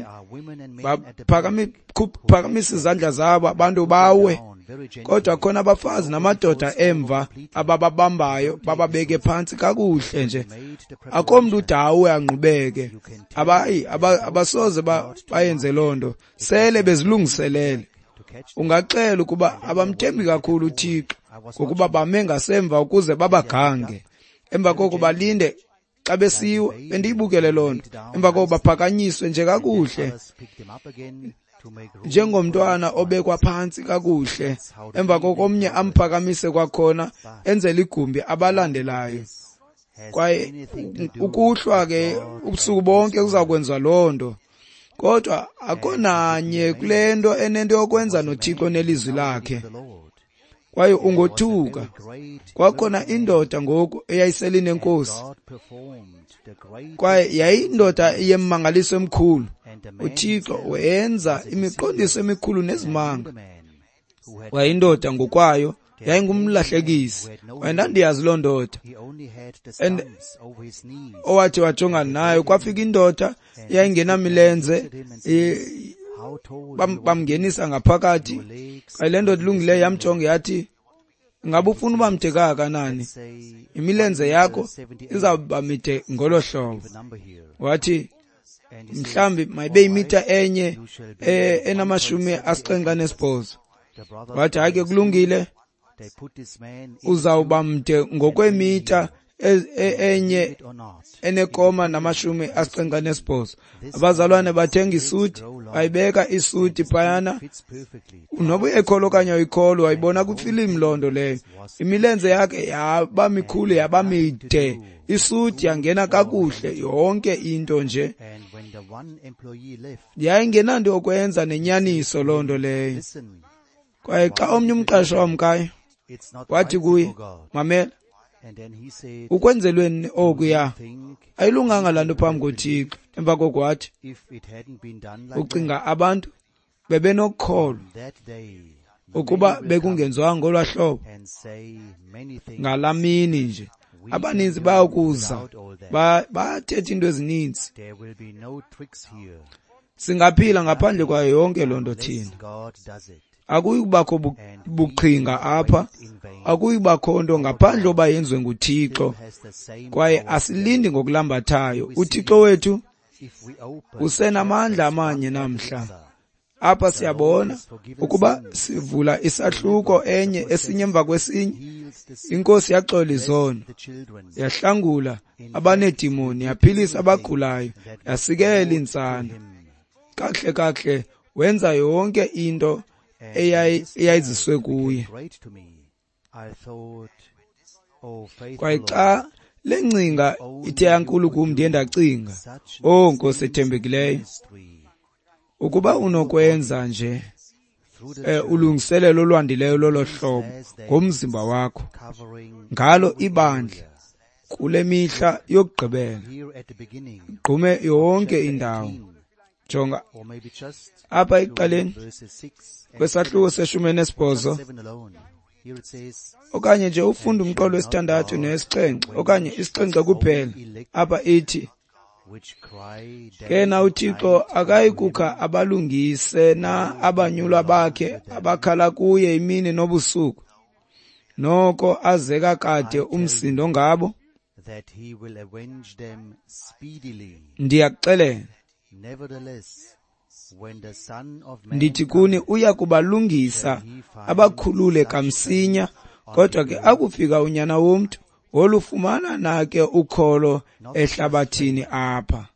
baphakamisa izandla zabo, abantu bawe. Kodwa khona abafazi namadoda emva abababambayo, bababeke phantsi kakuhle nje. Akho mntu udawe angqubeke. Abasoze bayenze loo nto, sele bezilungiselele. Ungaxela ukuba abamthembi kakhulu uThixo ngokuba bame ngasemva ukuze babagange. Emva koko balinde xa besiwe, bendiyibukele loo nto. Emva koko baphakanyiswe nje kakuhle, njengomntwana obekwa phantsi kakuhle. Emva koko omnye amphakamise kwakhona, enzele igumbi abalandelayo. Kwaye ukuhlwa ke ubusuku bonke kuzakwenza loo nto. Kodwa akho nanye kule nto enento yokwenza noThixo nelizwi lakhe. Kwaye ungothuka. Kwakhona indoda ngoku eyayiselinenkosi, kwaye yayindoda yemmangaliso emkhulu. uThixo wenza imiqondiso emikhulu nezimanga. Wayindoda ngokwayo, yayingumlahlekisi. Wayendandiyazi lo ndoda. And owathi wajongana nayo, kwafika indoda yayingenamilenze, bamngenisa ngaphakathi. Le ndoda ilungileyo yamjonga yathi, ngabe ufuna uba mde kangakanani? Imilenze yakho izawuba mide ngolo hlobo. Wathi mhlambi mayibe imitha enye enama-78. Wathi hayi ke kulungile, uzawuba mde ngokwemitha enye enekoma nama-78. Abazalwane bathenga isuti, bayibeka isuti phayana. Noba uyekholo okanye uyikholwa, wayibona kwifilimu loo nto leyo. Imilenze yakhe yaba mikhulu, yaba mide. Isuti yangena kakuhle, yonke into nje. Yayingenanto yokwenza nenyaniso loo nto leyo. Kwaye xa omnye umqeshi wamkayo, wathi kuye, mamela, ukwenzelweni okuya, ayilunganga laa nto phambi koThixo. Emva koko wathi, ucinga abantu bebenokukholwa ukuba bekungenzwanga ngolwaa hlobo? Ngalaa mini nje abaninzi bayakuza bathetha into ezininzi. Singaphila ngaphandle kwayo yonke loo nto thina. Akuyi kubakho buqhinga apha, akuyi kubakho nto ngaphandle oba yenziwe nguThixo. Kwaye asilindi ngokulambathayo. UThixo wethu usenamandla amanye namhla. Apha siyabona ukuba sivula isahluko enye esinye emva kwesinye. Inkosi yaxola izono, yahlangula abanedimoni, yaphilisa abagulayo, yasikela intsana. Kahle kahle wenza yonke into eyayiziswe kuye. Kwaye xa le ngcinga ithe yankulu kum, ndiye ndacinga, Nkosi ethembekileyo, ukuba unokwenza nje ulungiselelo olwandileyo lolo hlobo ngomzimba wakho, ngalo ibandla kule mihla yokugqibela, gqume yonke indawo. Jonga apha ekuqaleni kwesahluko se-18, okanye nje ufunda umqolo wesi-6 nowesi-7, okanye isi-7 kuphela. Apha ithi, ke na uThixo akayikukha abalungise na abanyulwa bakhe abakhala kuye imini nobusuku, noko azeka kade umsindo ngabo? Ndiyakuxelela, ndithi kuni uya kubalungisa abakhulule kamsinya. Kodwa ke akufika unyana womntu, wolufumana nake ukholo ehlabathini apha.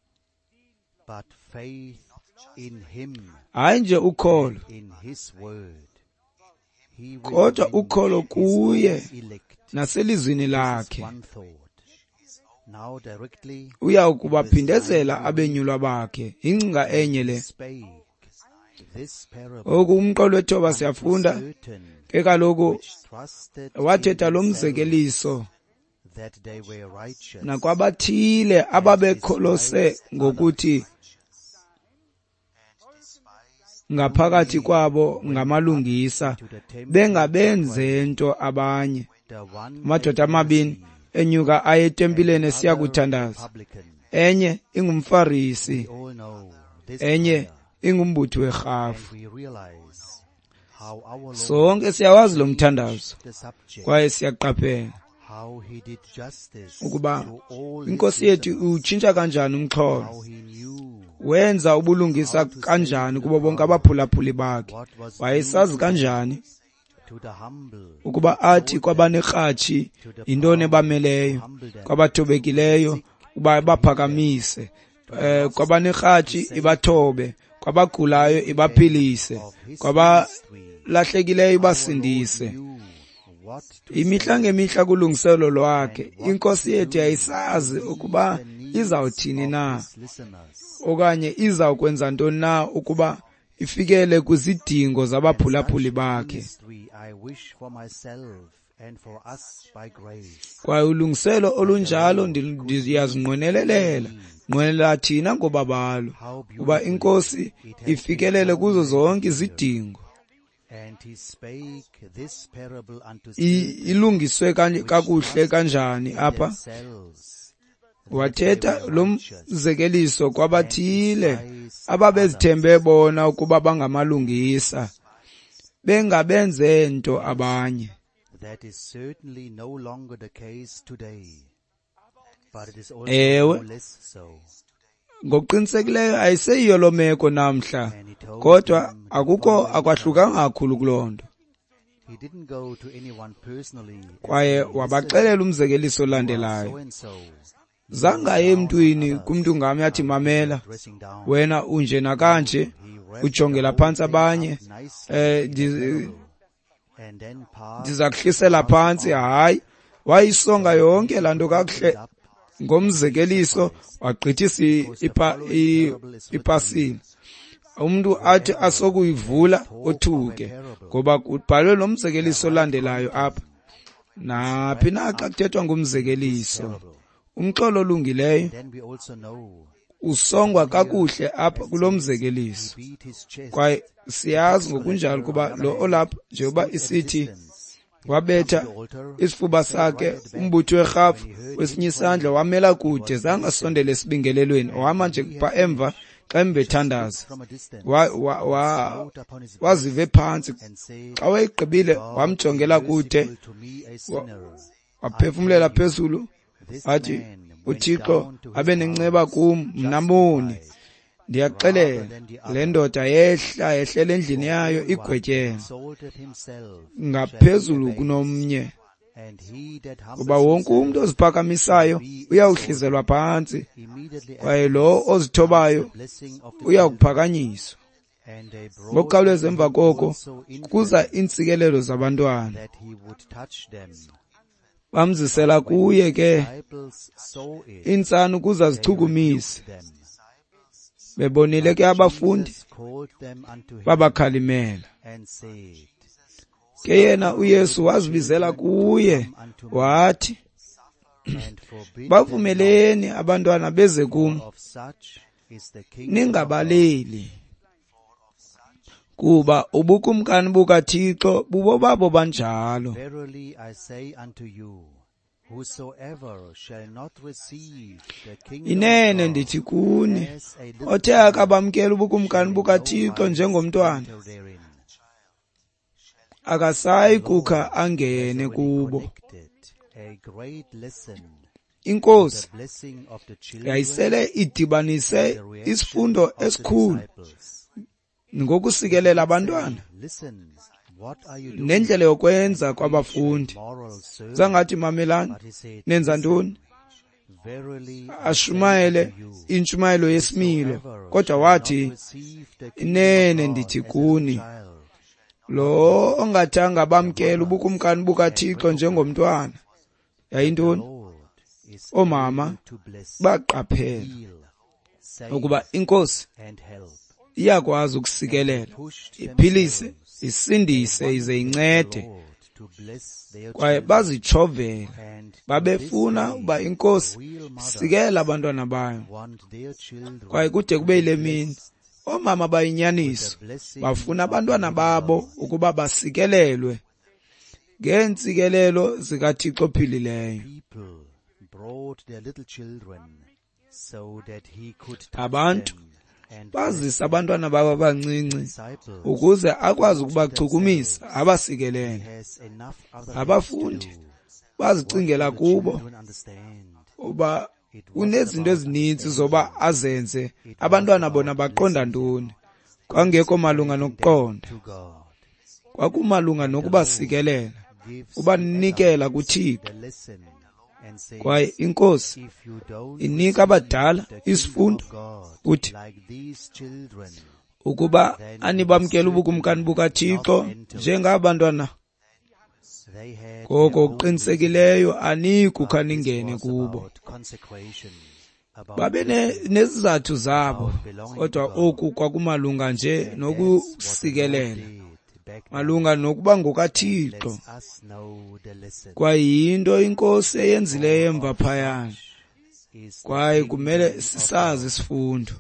Hayi nje ukholo, kodwa ukholo kuye naselizwini lakhe. Uya kubaphindezela abenyulwa bakhe. Ingcinga enye le. Oku umqolo wethoba siyafunda ke kaloku wathetha lo mzekeliso nakwabathile ababekholose ngokuthi ngaphakathi kwabo ngamalungisa, bengabenze nto abanye. Amadoda amabini enyuka aye etempileni esiya kuthandaza. Enye ingumFarisi, enye ingumbuthi werhafu. Sonke siyawazi lo mthandazo, kwaye siyaqaphela ukuba inkosi yethu utshintsha kanjani umxholo, wenza ubulungisa kanjani kubo bonke abaphulaphuli bakhe. Wayesazi kanjani ukuba athi kwabanerhatshi yintoni ebameleyo, kwabathobekileyo uba baphakamise, kwabanerhatshi ibathobe, kwabagulayo ibaphilise, kwabalahlekileyo ibasindise. Imihla ngemihla kulungiselo lwakhe. Inkosi yethu yayisazi ukuba izawuthini na, okanye izawukwenza ntoni na ukuba ifikele kwizidingo zabaphulaphuli bakhe. and for us by grace. Kwaye ulungiselo olunjalo ndiyazinqwenelelela, nqwenelela thina ngobabalo, kuba inkosi ifikelele kuzo zonke izidingo. And he spake this parable unto Ilungiswe kakuhle kanjani apha? themselves, Wathetha lo mzekeliso kwabathile ababezithembe bona ukuba bangamalungisa, bengabenze nto abanye. That is certainly no longer the case today, but it is also Ewe. no less so. Ngokuqinisekileyo ayiseyiyo lo meko namhla, kodwa akwahlukanga kakhulu kuloo nto. He didn't go to anyone personally and Kwaye say, wabaxelela umzekeliso "You are olandelayo. so and so." Zangaye emntwini kumntu ngamnye athi, mamela, Dressing down. wena unje nakanje, He wrapped ujongela the phantsi whole abanye, thing up nicely in a ndiza barrel, and then passed kuhlisela phantsi, hayi, wayisonga yonke laa nto kakuhle it up. ngomzekeliso, wagqithisa ipasile. Umuntu athi asokuyivula othuke, ngoba kubhalwe lo mzekeliso olandelayo apha. Naphi na xa kuthethwa ngomzekeliso, umxolo olungileyo Then we also know usongwa kakuhle apha kulo mzekeliso. he beat his chest. Kwaye siyazi ngokunjalo kuba lo olapha njengoba isithi wabetha isifuba sakhe umbutho werhafu, kwesinye isandla wamela kude, zangasondela esibingelelweni, wahamba nje pha emva xa embethandaza, From a distance, smote upon his back wazive phantsi. and said, Xa wayegqibile "God, wamjongela be kude, merciful to me, a sinner." waphefumlela phezulu, This wathi, man went uThixo down to his abe nenceba house kum, mna moni. justified, Ndiyaxelela, le ndoda yehlela endlini yayo igwetyela exalted himself, ngaphezulu shall be kunomnye. abased, and he that Kuba humbles wonke umuntu himself oziphakamisayo uyawuhlizelwa phantsi, immediately kwaye afterwards lo comes ozithobayo the blessing of the uyakuphakanyiswa. children. And they brought Ngokukhawuleza emva him koko also in kuza iintsikelelo zabantwana, that he would touch them. bamzisela kuye ke Disciples saw it, iintsana ukuze they zichukumise. rebuked them. Bebonile ke abafundi Jesus called them unto him babakhalimela. and said, Ke yena uYesu wazibizela kuye wathi, and forbid them bavumeleni abantwana beze not, kum, of such is the kingdom of God. ningabaleli, kuba ubukumkani bukaThixo bubo babo banjalo. Verily I say unto you, whosoever shall not receive the kingdom Inene of ndithi God kuni, as a little othe child akabamkela ubukumkani shall bukaThixo no wise njengomntwana, enter therein. akasayi The Lord kukha has angene already kubo. connected a great lesson, Inkosi the blessing of the children, yayisele idibanise the reaction isifundo of the esikhulu disciples. ngokusikelela abantwana Listen, what are you doing? nendlela yokwenza And kwabafundi. preach a moral sermon. Zangathi mamelani, But he said, nenza "Listen, ntoni? verily I say Ashumayele unto you, intshumayelo yesimilo, whosoever kodwa shall wathi, not receive the kingdom inene of God ndithi as a kuni, child, lo ongathanga bamkela ubukumkani bukaThixo njengomntwana. the Yayintoni? Lord is Omama able to bless, baqaphela heal, save, ukuba inkosi and help. iyakwazi ukusikelela, Pushed iphilise, themselves, isindise, ize the incede, Lord to bless their kwaye children. bazitshovela. And to Babefuna this uba day, inkosi real mothers sikela abantwana bayo, want their children kwaye kude to kube be yile blessed mini omama bayinyaniso with the blessing bafuna of the abantwana living babo God. ukuba basikelelwe ngeentsikelelo zikaThixo ophilileyo. People brought their little children so that he could touch Abantu them and bazisa abantwana babo abancinci disciples. ukuze akwazi ukubachukumisa He abasikelele. has enough other Abafundi things to do. bazicingela What do the kubo children understand? uba It wasn't unezinto about ezininzi understanding. zoba azenze, It was abantwana about bona baqonda listening, ntoni. Kwangekho malunga nokuqonda, to God. kwakumalunga nokubasikelela, Gives ubanikela to adults kuThixo. the lesson and says, Kwaye inkosi if you don't inika abadala receive the isifundo kingdom of God uthi, like these children, ukuba anibamkela ubukumkani bukaThixo njengabantwana, they had ngoko their own uqinisekileyo anikukha reasons. This ningene was kubo. about consecration, about Babe blessing, nezizathu zabo, about belonging kodwa to God. oku kwakumalunga nje And that's what the Lord nokusikelela. did. malunga nokuba ngokaThixo. Lets us know the lesson. Kwayinto inkosi eyenzileyo emva phayana. Is the Kwaye kingdom kumele of sisazi God. isifundo.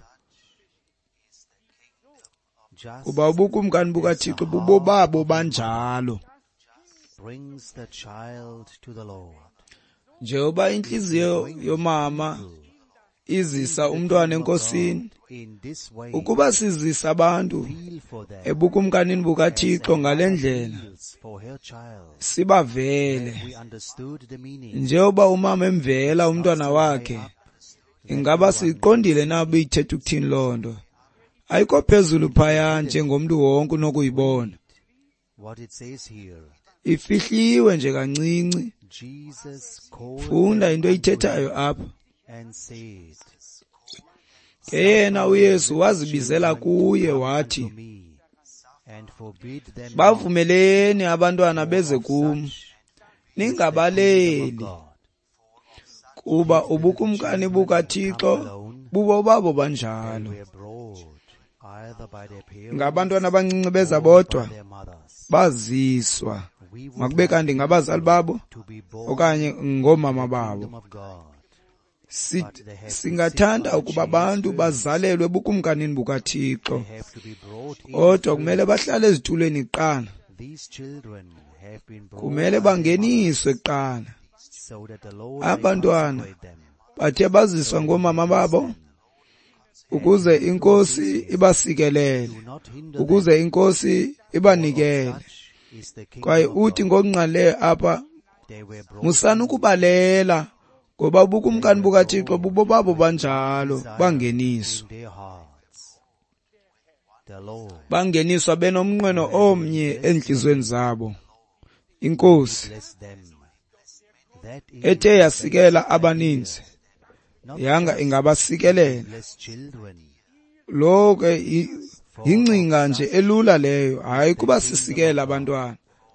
Just Kuba ubukumkani bukaThixo bubo babo banjalo. brings the child to the Lord. Njengoba inhliziyo yomama izisa umntwana enkosini, In this way, ukuba sizisa abantu feel for them ebukumkanini bukaThixo ngalendlela, feels for her child. sibavele. We understood the meaning. Njengoba umama emvela umntwana wakhe, ingaba siqondile na buyithetha ukuthini lonto? Ayikho phezulu phaya njengomntu wonke unokuyibona. What it says here, Ifihliwe nje kancinci. Jesus called Funda them into oyithethayo apha. and said, Yena uYesu wazibizela kuye to wathi, me, and forbid them not bavumeleni abantwana beze of kum, such ningabaleli, God. kuba ubukumkani bukaThixo bubo babo banjalo. They were brought either by their parents Ngabantwana abancinci beza or bodwa, by their mothers. baziswa. We would Makube kanti ngabazali babo to be born okanye ngomama in the babo. kingdom of God. Singathanda ukuba abantu bazalelwe ebukumkanini They bukaThixo, have to be brought in kodwa kumele bahlale ezitulweni kuqala. These children have been brought Kumele bangeniswe kuqala. so that the Lord Abantwana may consecrate them. bathe baziswa ngomama babo ukuze inkosi ibasikelele, Do not hinder them. ukuze inkosi ibanikele. Such is the kingdom Kwaye of uthi God. ngokunqale apha, They were brought musani ukubalela, ngoba ubukumkani bukaThixo bubo babo banjalo, bangeniswa. in their hearts. The Lord Bangeniswa benomnqweno omnye enhlizweni zabo. Inkosi bless them. That is ethe yasikela abaninzi, not yanga ingabasikelela. bless children. Lo ke ingcinga nje elula leyo, hayi kuba sisikela abantwana,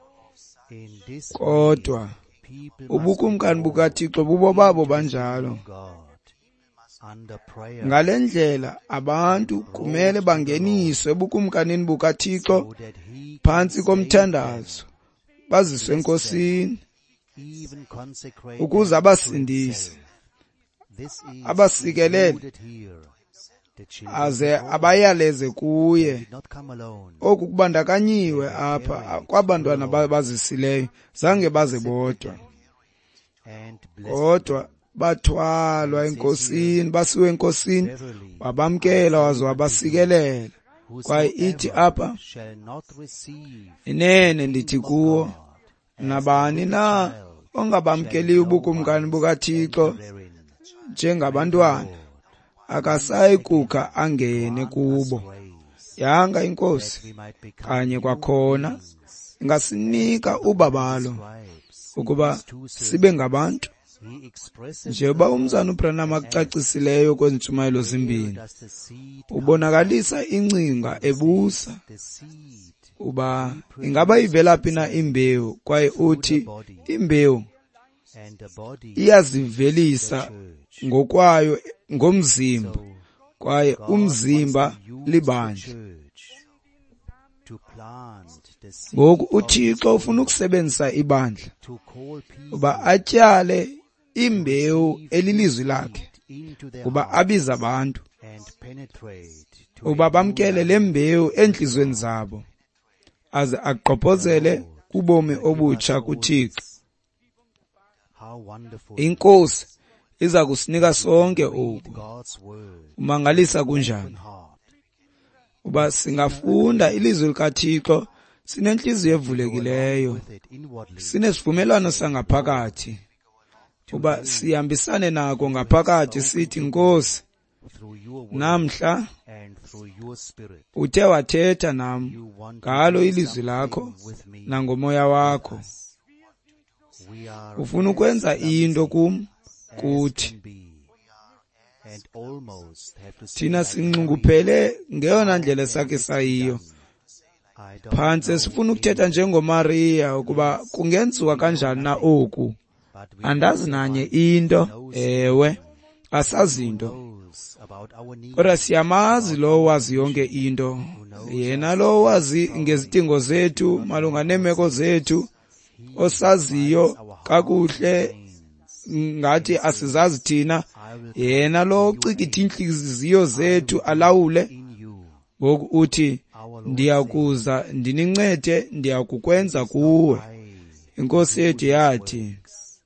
In this kodwa people must ubukumkani bukaThixo bubo babo banjalo. God under prayer Ngalendlela abantu kumele bangeniswe ebukumkanini bukaThixo so that he phansi komthandazo, baziswe enkosini even consecrate ukuze them to abasindise, himself. This is abasikelele, included here. The children aze of God abayaleze kuye. did not come alone. Oku kubandakanyiwe apha kwabantwana bazisileyo, zange baze bodwa, And bless kodwa bathwalwa enkosini, basiwe enkosini, verily wabamkela waze wabasikelela. Kwaye ithi apha, shall not receive inene ndithi kuwo, nabani na ongabamkeli ubukumkani bukaThixo therein. njengabantwana, akasayi kukha angene kubo. Yanga inkosi We might become kanye kwakhona ingasinika ubabalo scribes. ukuba sibe ngabantu. He expresses Njengoba umzana uBranham akucacisileyo kwezintshumayelo zimbini, does the seed ubonakalisa ingcinga ebusa the seed uba ingaba ivelaphi na imbewu, kwaye uthi imbewu and the body iyazivelisa church. ngokwayo ngomzimba, So kwaye God umzimba wants to use the libandla. church to plant the seed Ngoku of uThixo ufuna ukusebenzisa ibandla to call people uba atyale imbewu elilizwi lakhe, into their uba heart abize abantu and penetrate to uba bamkele le mbewu enhlizweni zabo, aze aqophozele kubomi obutsha kuThixo. how wonderful Inkosi iza kusinika sonke oku. God's word Umangalisa kunjani heart. uba singafunda ilizwi likaThixo sinenhliziyo evulekileyo, With it inwardly sinesivumelwano sangaphakathi, uba sihambisane nako ngaphakathi, sithi Nkosi, through your word namhla and through your spirit. uthe wathetha nam You want to ngalo do ilizwi lakho something with me. nangomoya wakho. We are Ufuna ukwenza into kum as kuthi. can be, and almost have to say Thina like sinxunguphele ngeyona ndlela esakhe sayiyo. I don't Phantse know sifuna ukuthetha njengoMaria ukuba kungenziwa kanjani na oku. but we Andazi nanye into, ewe, asazi into, kodwa siyamazi lo wazi yonke into. Yena lo wazi ngezidingo zethu malunga nemeko zethu, osaziyo kakuhle ngathi asizazi thina. Yena lo ucikitha inhliziyo zethu alawule. Ngoku uthi, ndiyakuza ndinincede, ndiyakukwenza kuwe. Inkosi yethu yathi,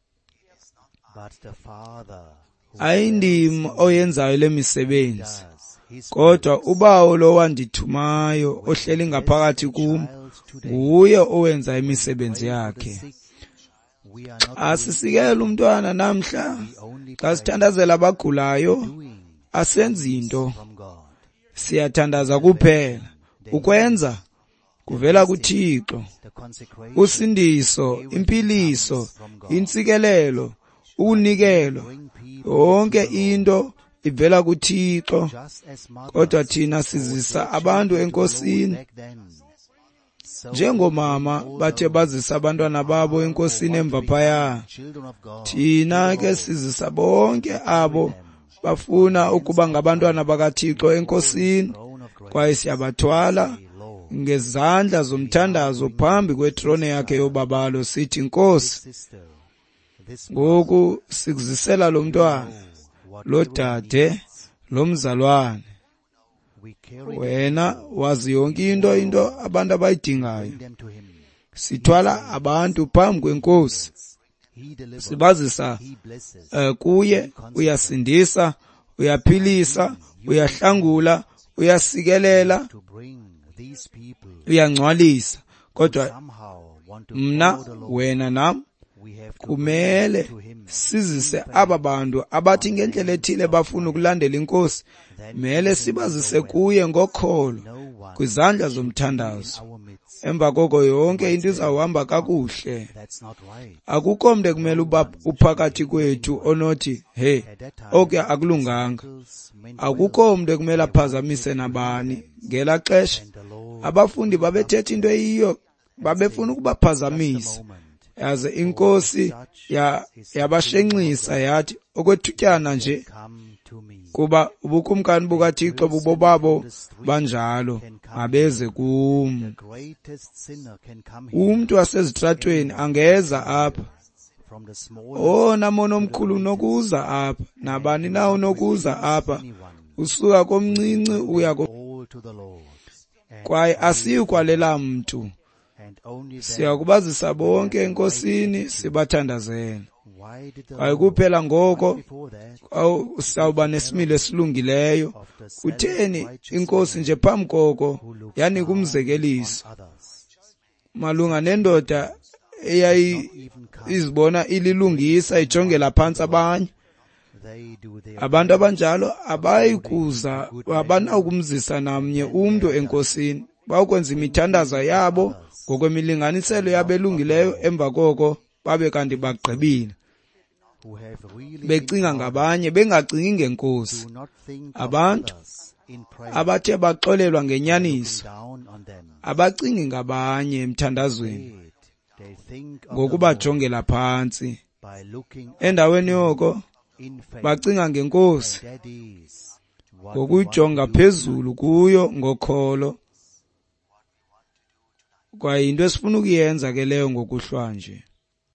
ayindim oyenzayo le misebenzi, kodwa ubawo lo wandithumayo ohleli ngaphakathi kum, nguye owenza imisebenzi yakhe. Xa sisikela umntwana namhla, xa sithandazela abagulayo, asenzi into, siyathandaza kuphela. Ukwenza kuvela kuThixo. Usindiso, impiliso, intsikelelo, ukunikelo, yonke into ivela kuThixo, kodwa thina sizisa abantu enkosini. Njengomama bathe bazisa abantwana babo enkosini emva phaya, thina ke sizisa bonke abo bafuna ukuba ngabantwana bakaThixo enkosini, kwaye siyabathwala ngezandla zomthandazo phambi kwetrone yakhe yobabalo sithi, Nkosi, ngoku sikuzisela lo mntwana, lo dade, lo mzalwane. Wena wazi yonke into abantu abayidingayo. Sithwala abantu phambi kwenkosi, sibazisa kuye. Uyasindisa, uyaphilisa, uyahlangula, uyasikelela, uyangcwalisa. Kodwa mna, wena nam, kumele sizise aba bantu abathi ngendlela ethile bafuna ukulandela inkosi, mele sibazise kuye ngokholo kwizandla zomthandazo. Emva koko yonke into izawuhamba kakuhle. Akukho mntu kumele uphakathi kwethu onothi, hey, oke akulunganga. Akukho mntu kumele aphazamise nabani. Ngela xesha abafundi babethetha into eyiyo, babefuna ukubaphazamisa. Yaze inkosi yabashenxisa yathi, okwethutyana nje, kuba ubukumkani bukaThixo bubo babo banjalo, mabeze kum. Umntu wasezitratweni angeza apha. Owona omkhulu unokuza apha, nabani na unokuza apha, usuka komncinci uya kwaye asiyukwalela mntu. Siyakubazisa bonke enkosini, sibathandazela. Kwaye kuphela ngoko sawuba nesimilo esilungileyo. Kutheni inkosi nje phambi koko yanika umzekeliso malunga nendoda eyayizibona ililungisa ijongela phansi abanye. Abantu abanjalo abayikuza, abanawukumzisa namnye umntu enkosini. Bawukwenza imithandazo yabo ngokwemilinganiselo yabelungileyo, emva koko babe kanti bagqibile. Becinga ngabanye, bengacingi ngenkosi. Abantu abathe baxolelwa ngenyaniso abacingi ngabanye emthandazweni ngokubajongela phantsi. Endaweni yoko bacinga ngenkosi ngokujonga phezulu kuyo ngokholo. Kwaye into esifuna ukuyenza ke leyo ngokuhlwa nje.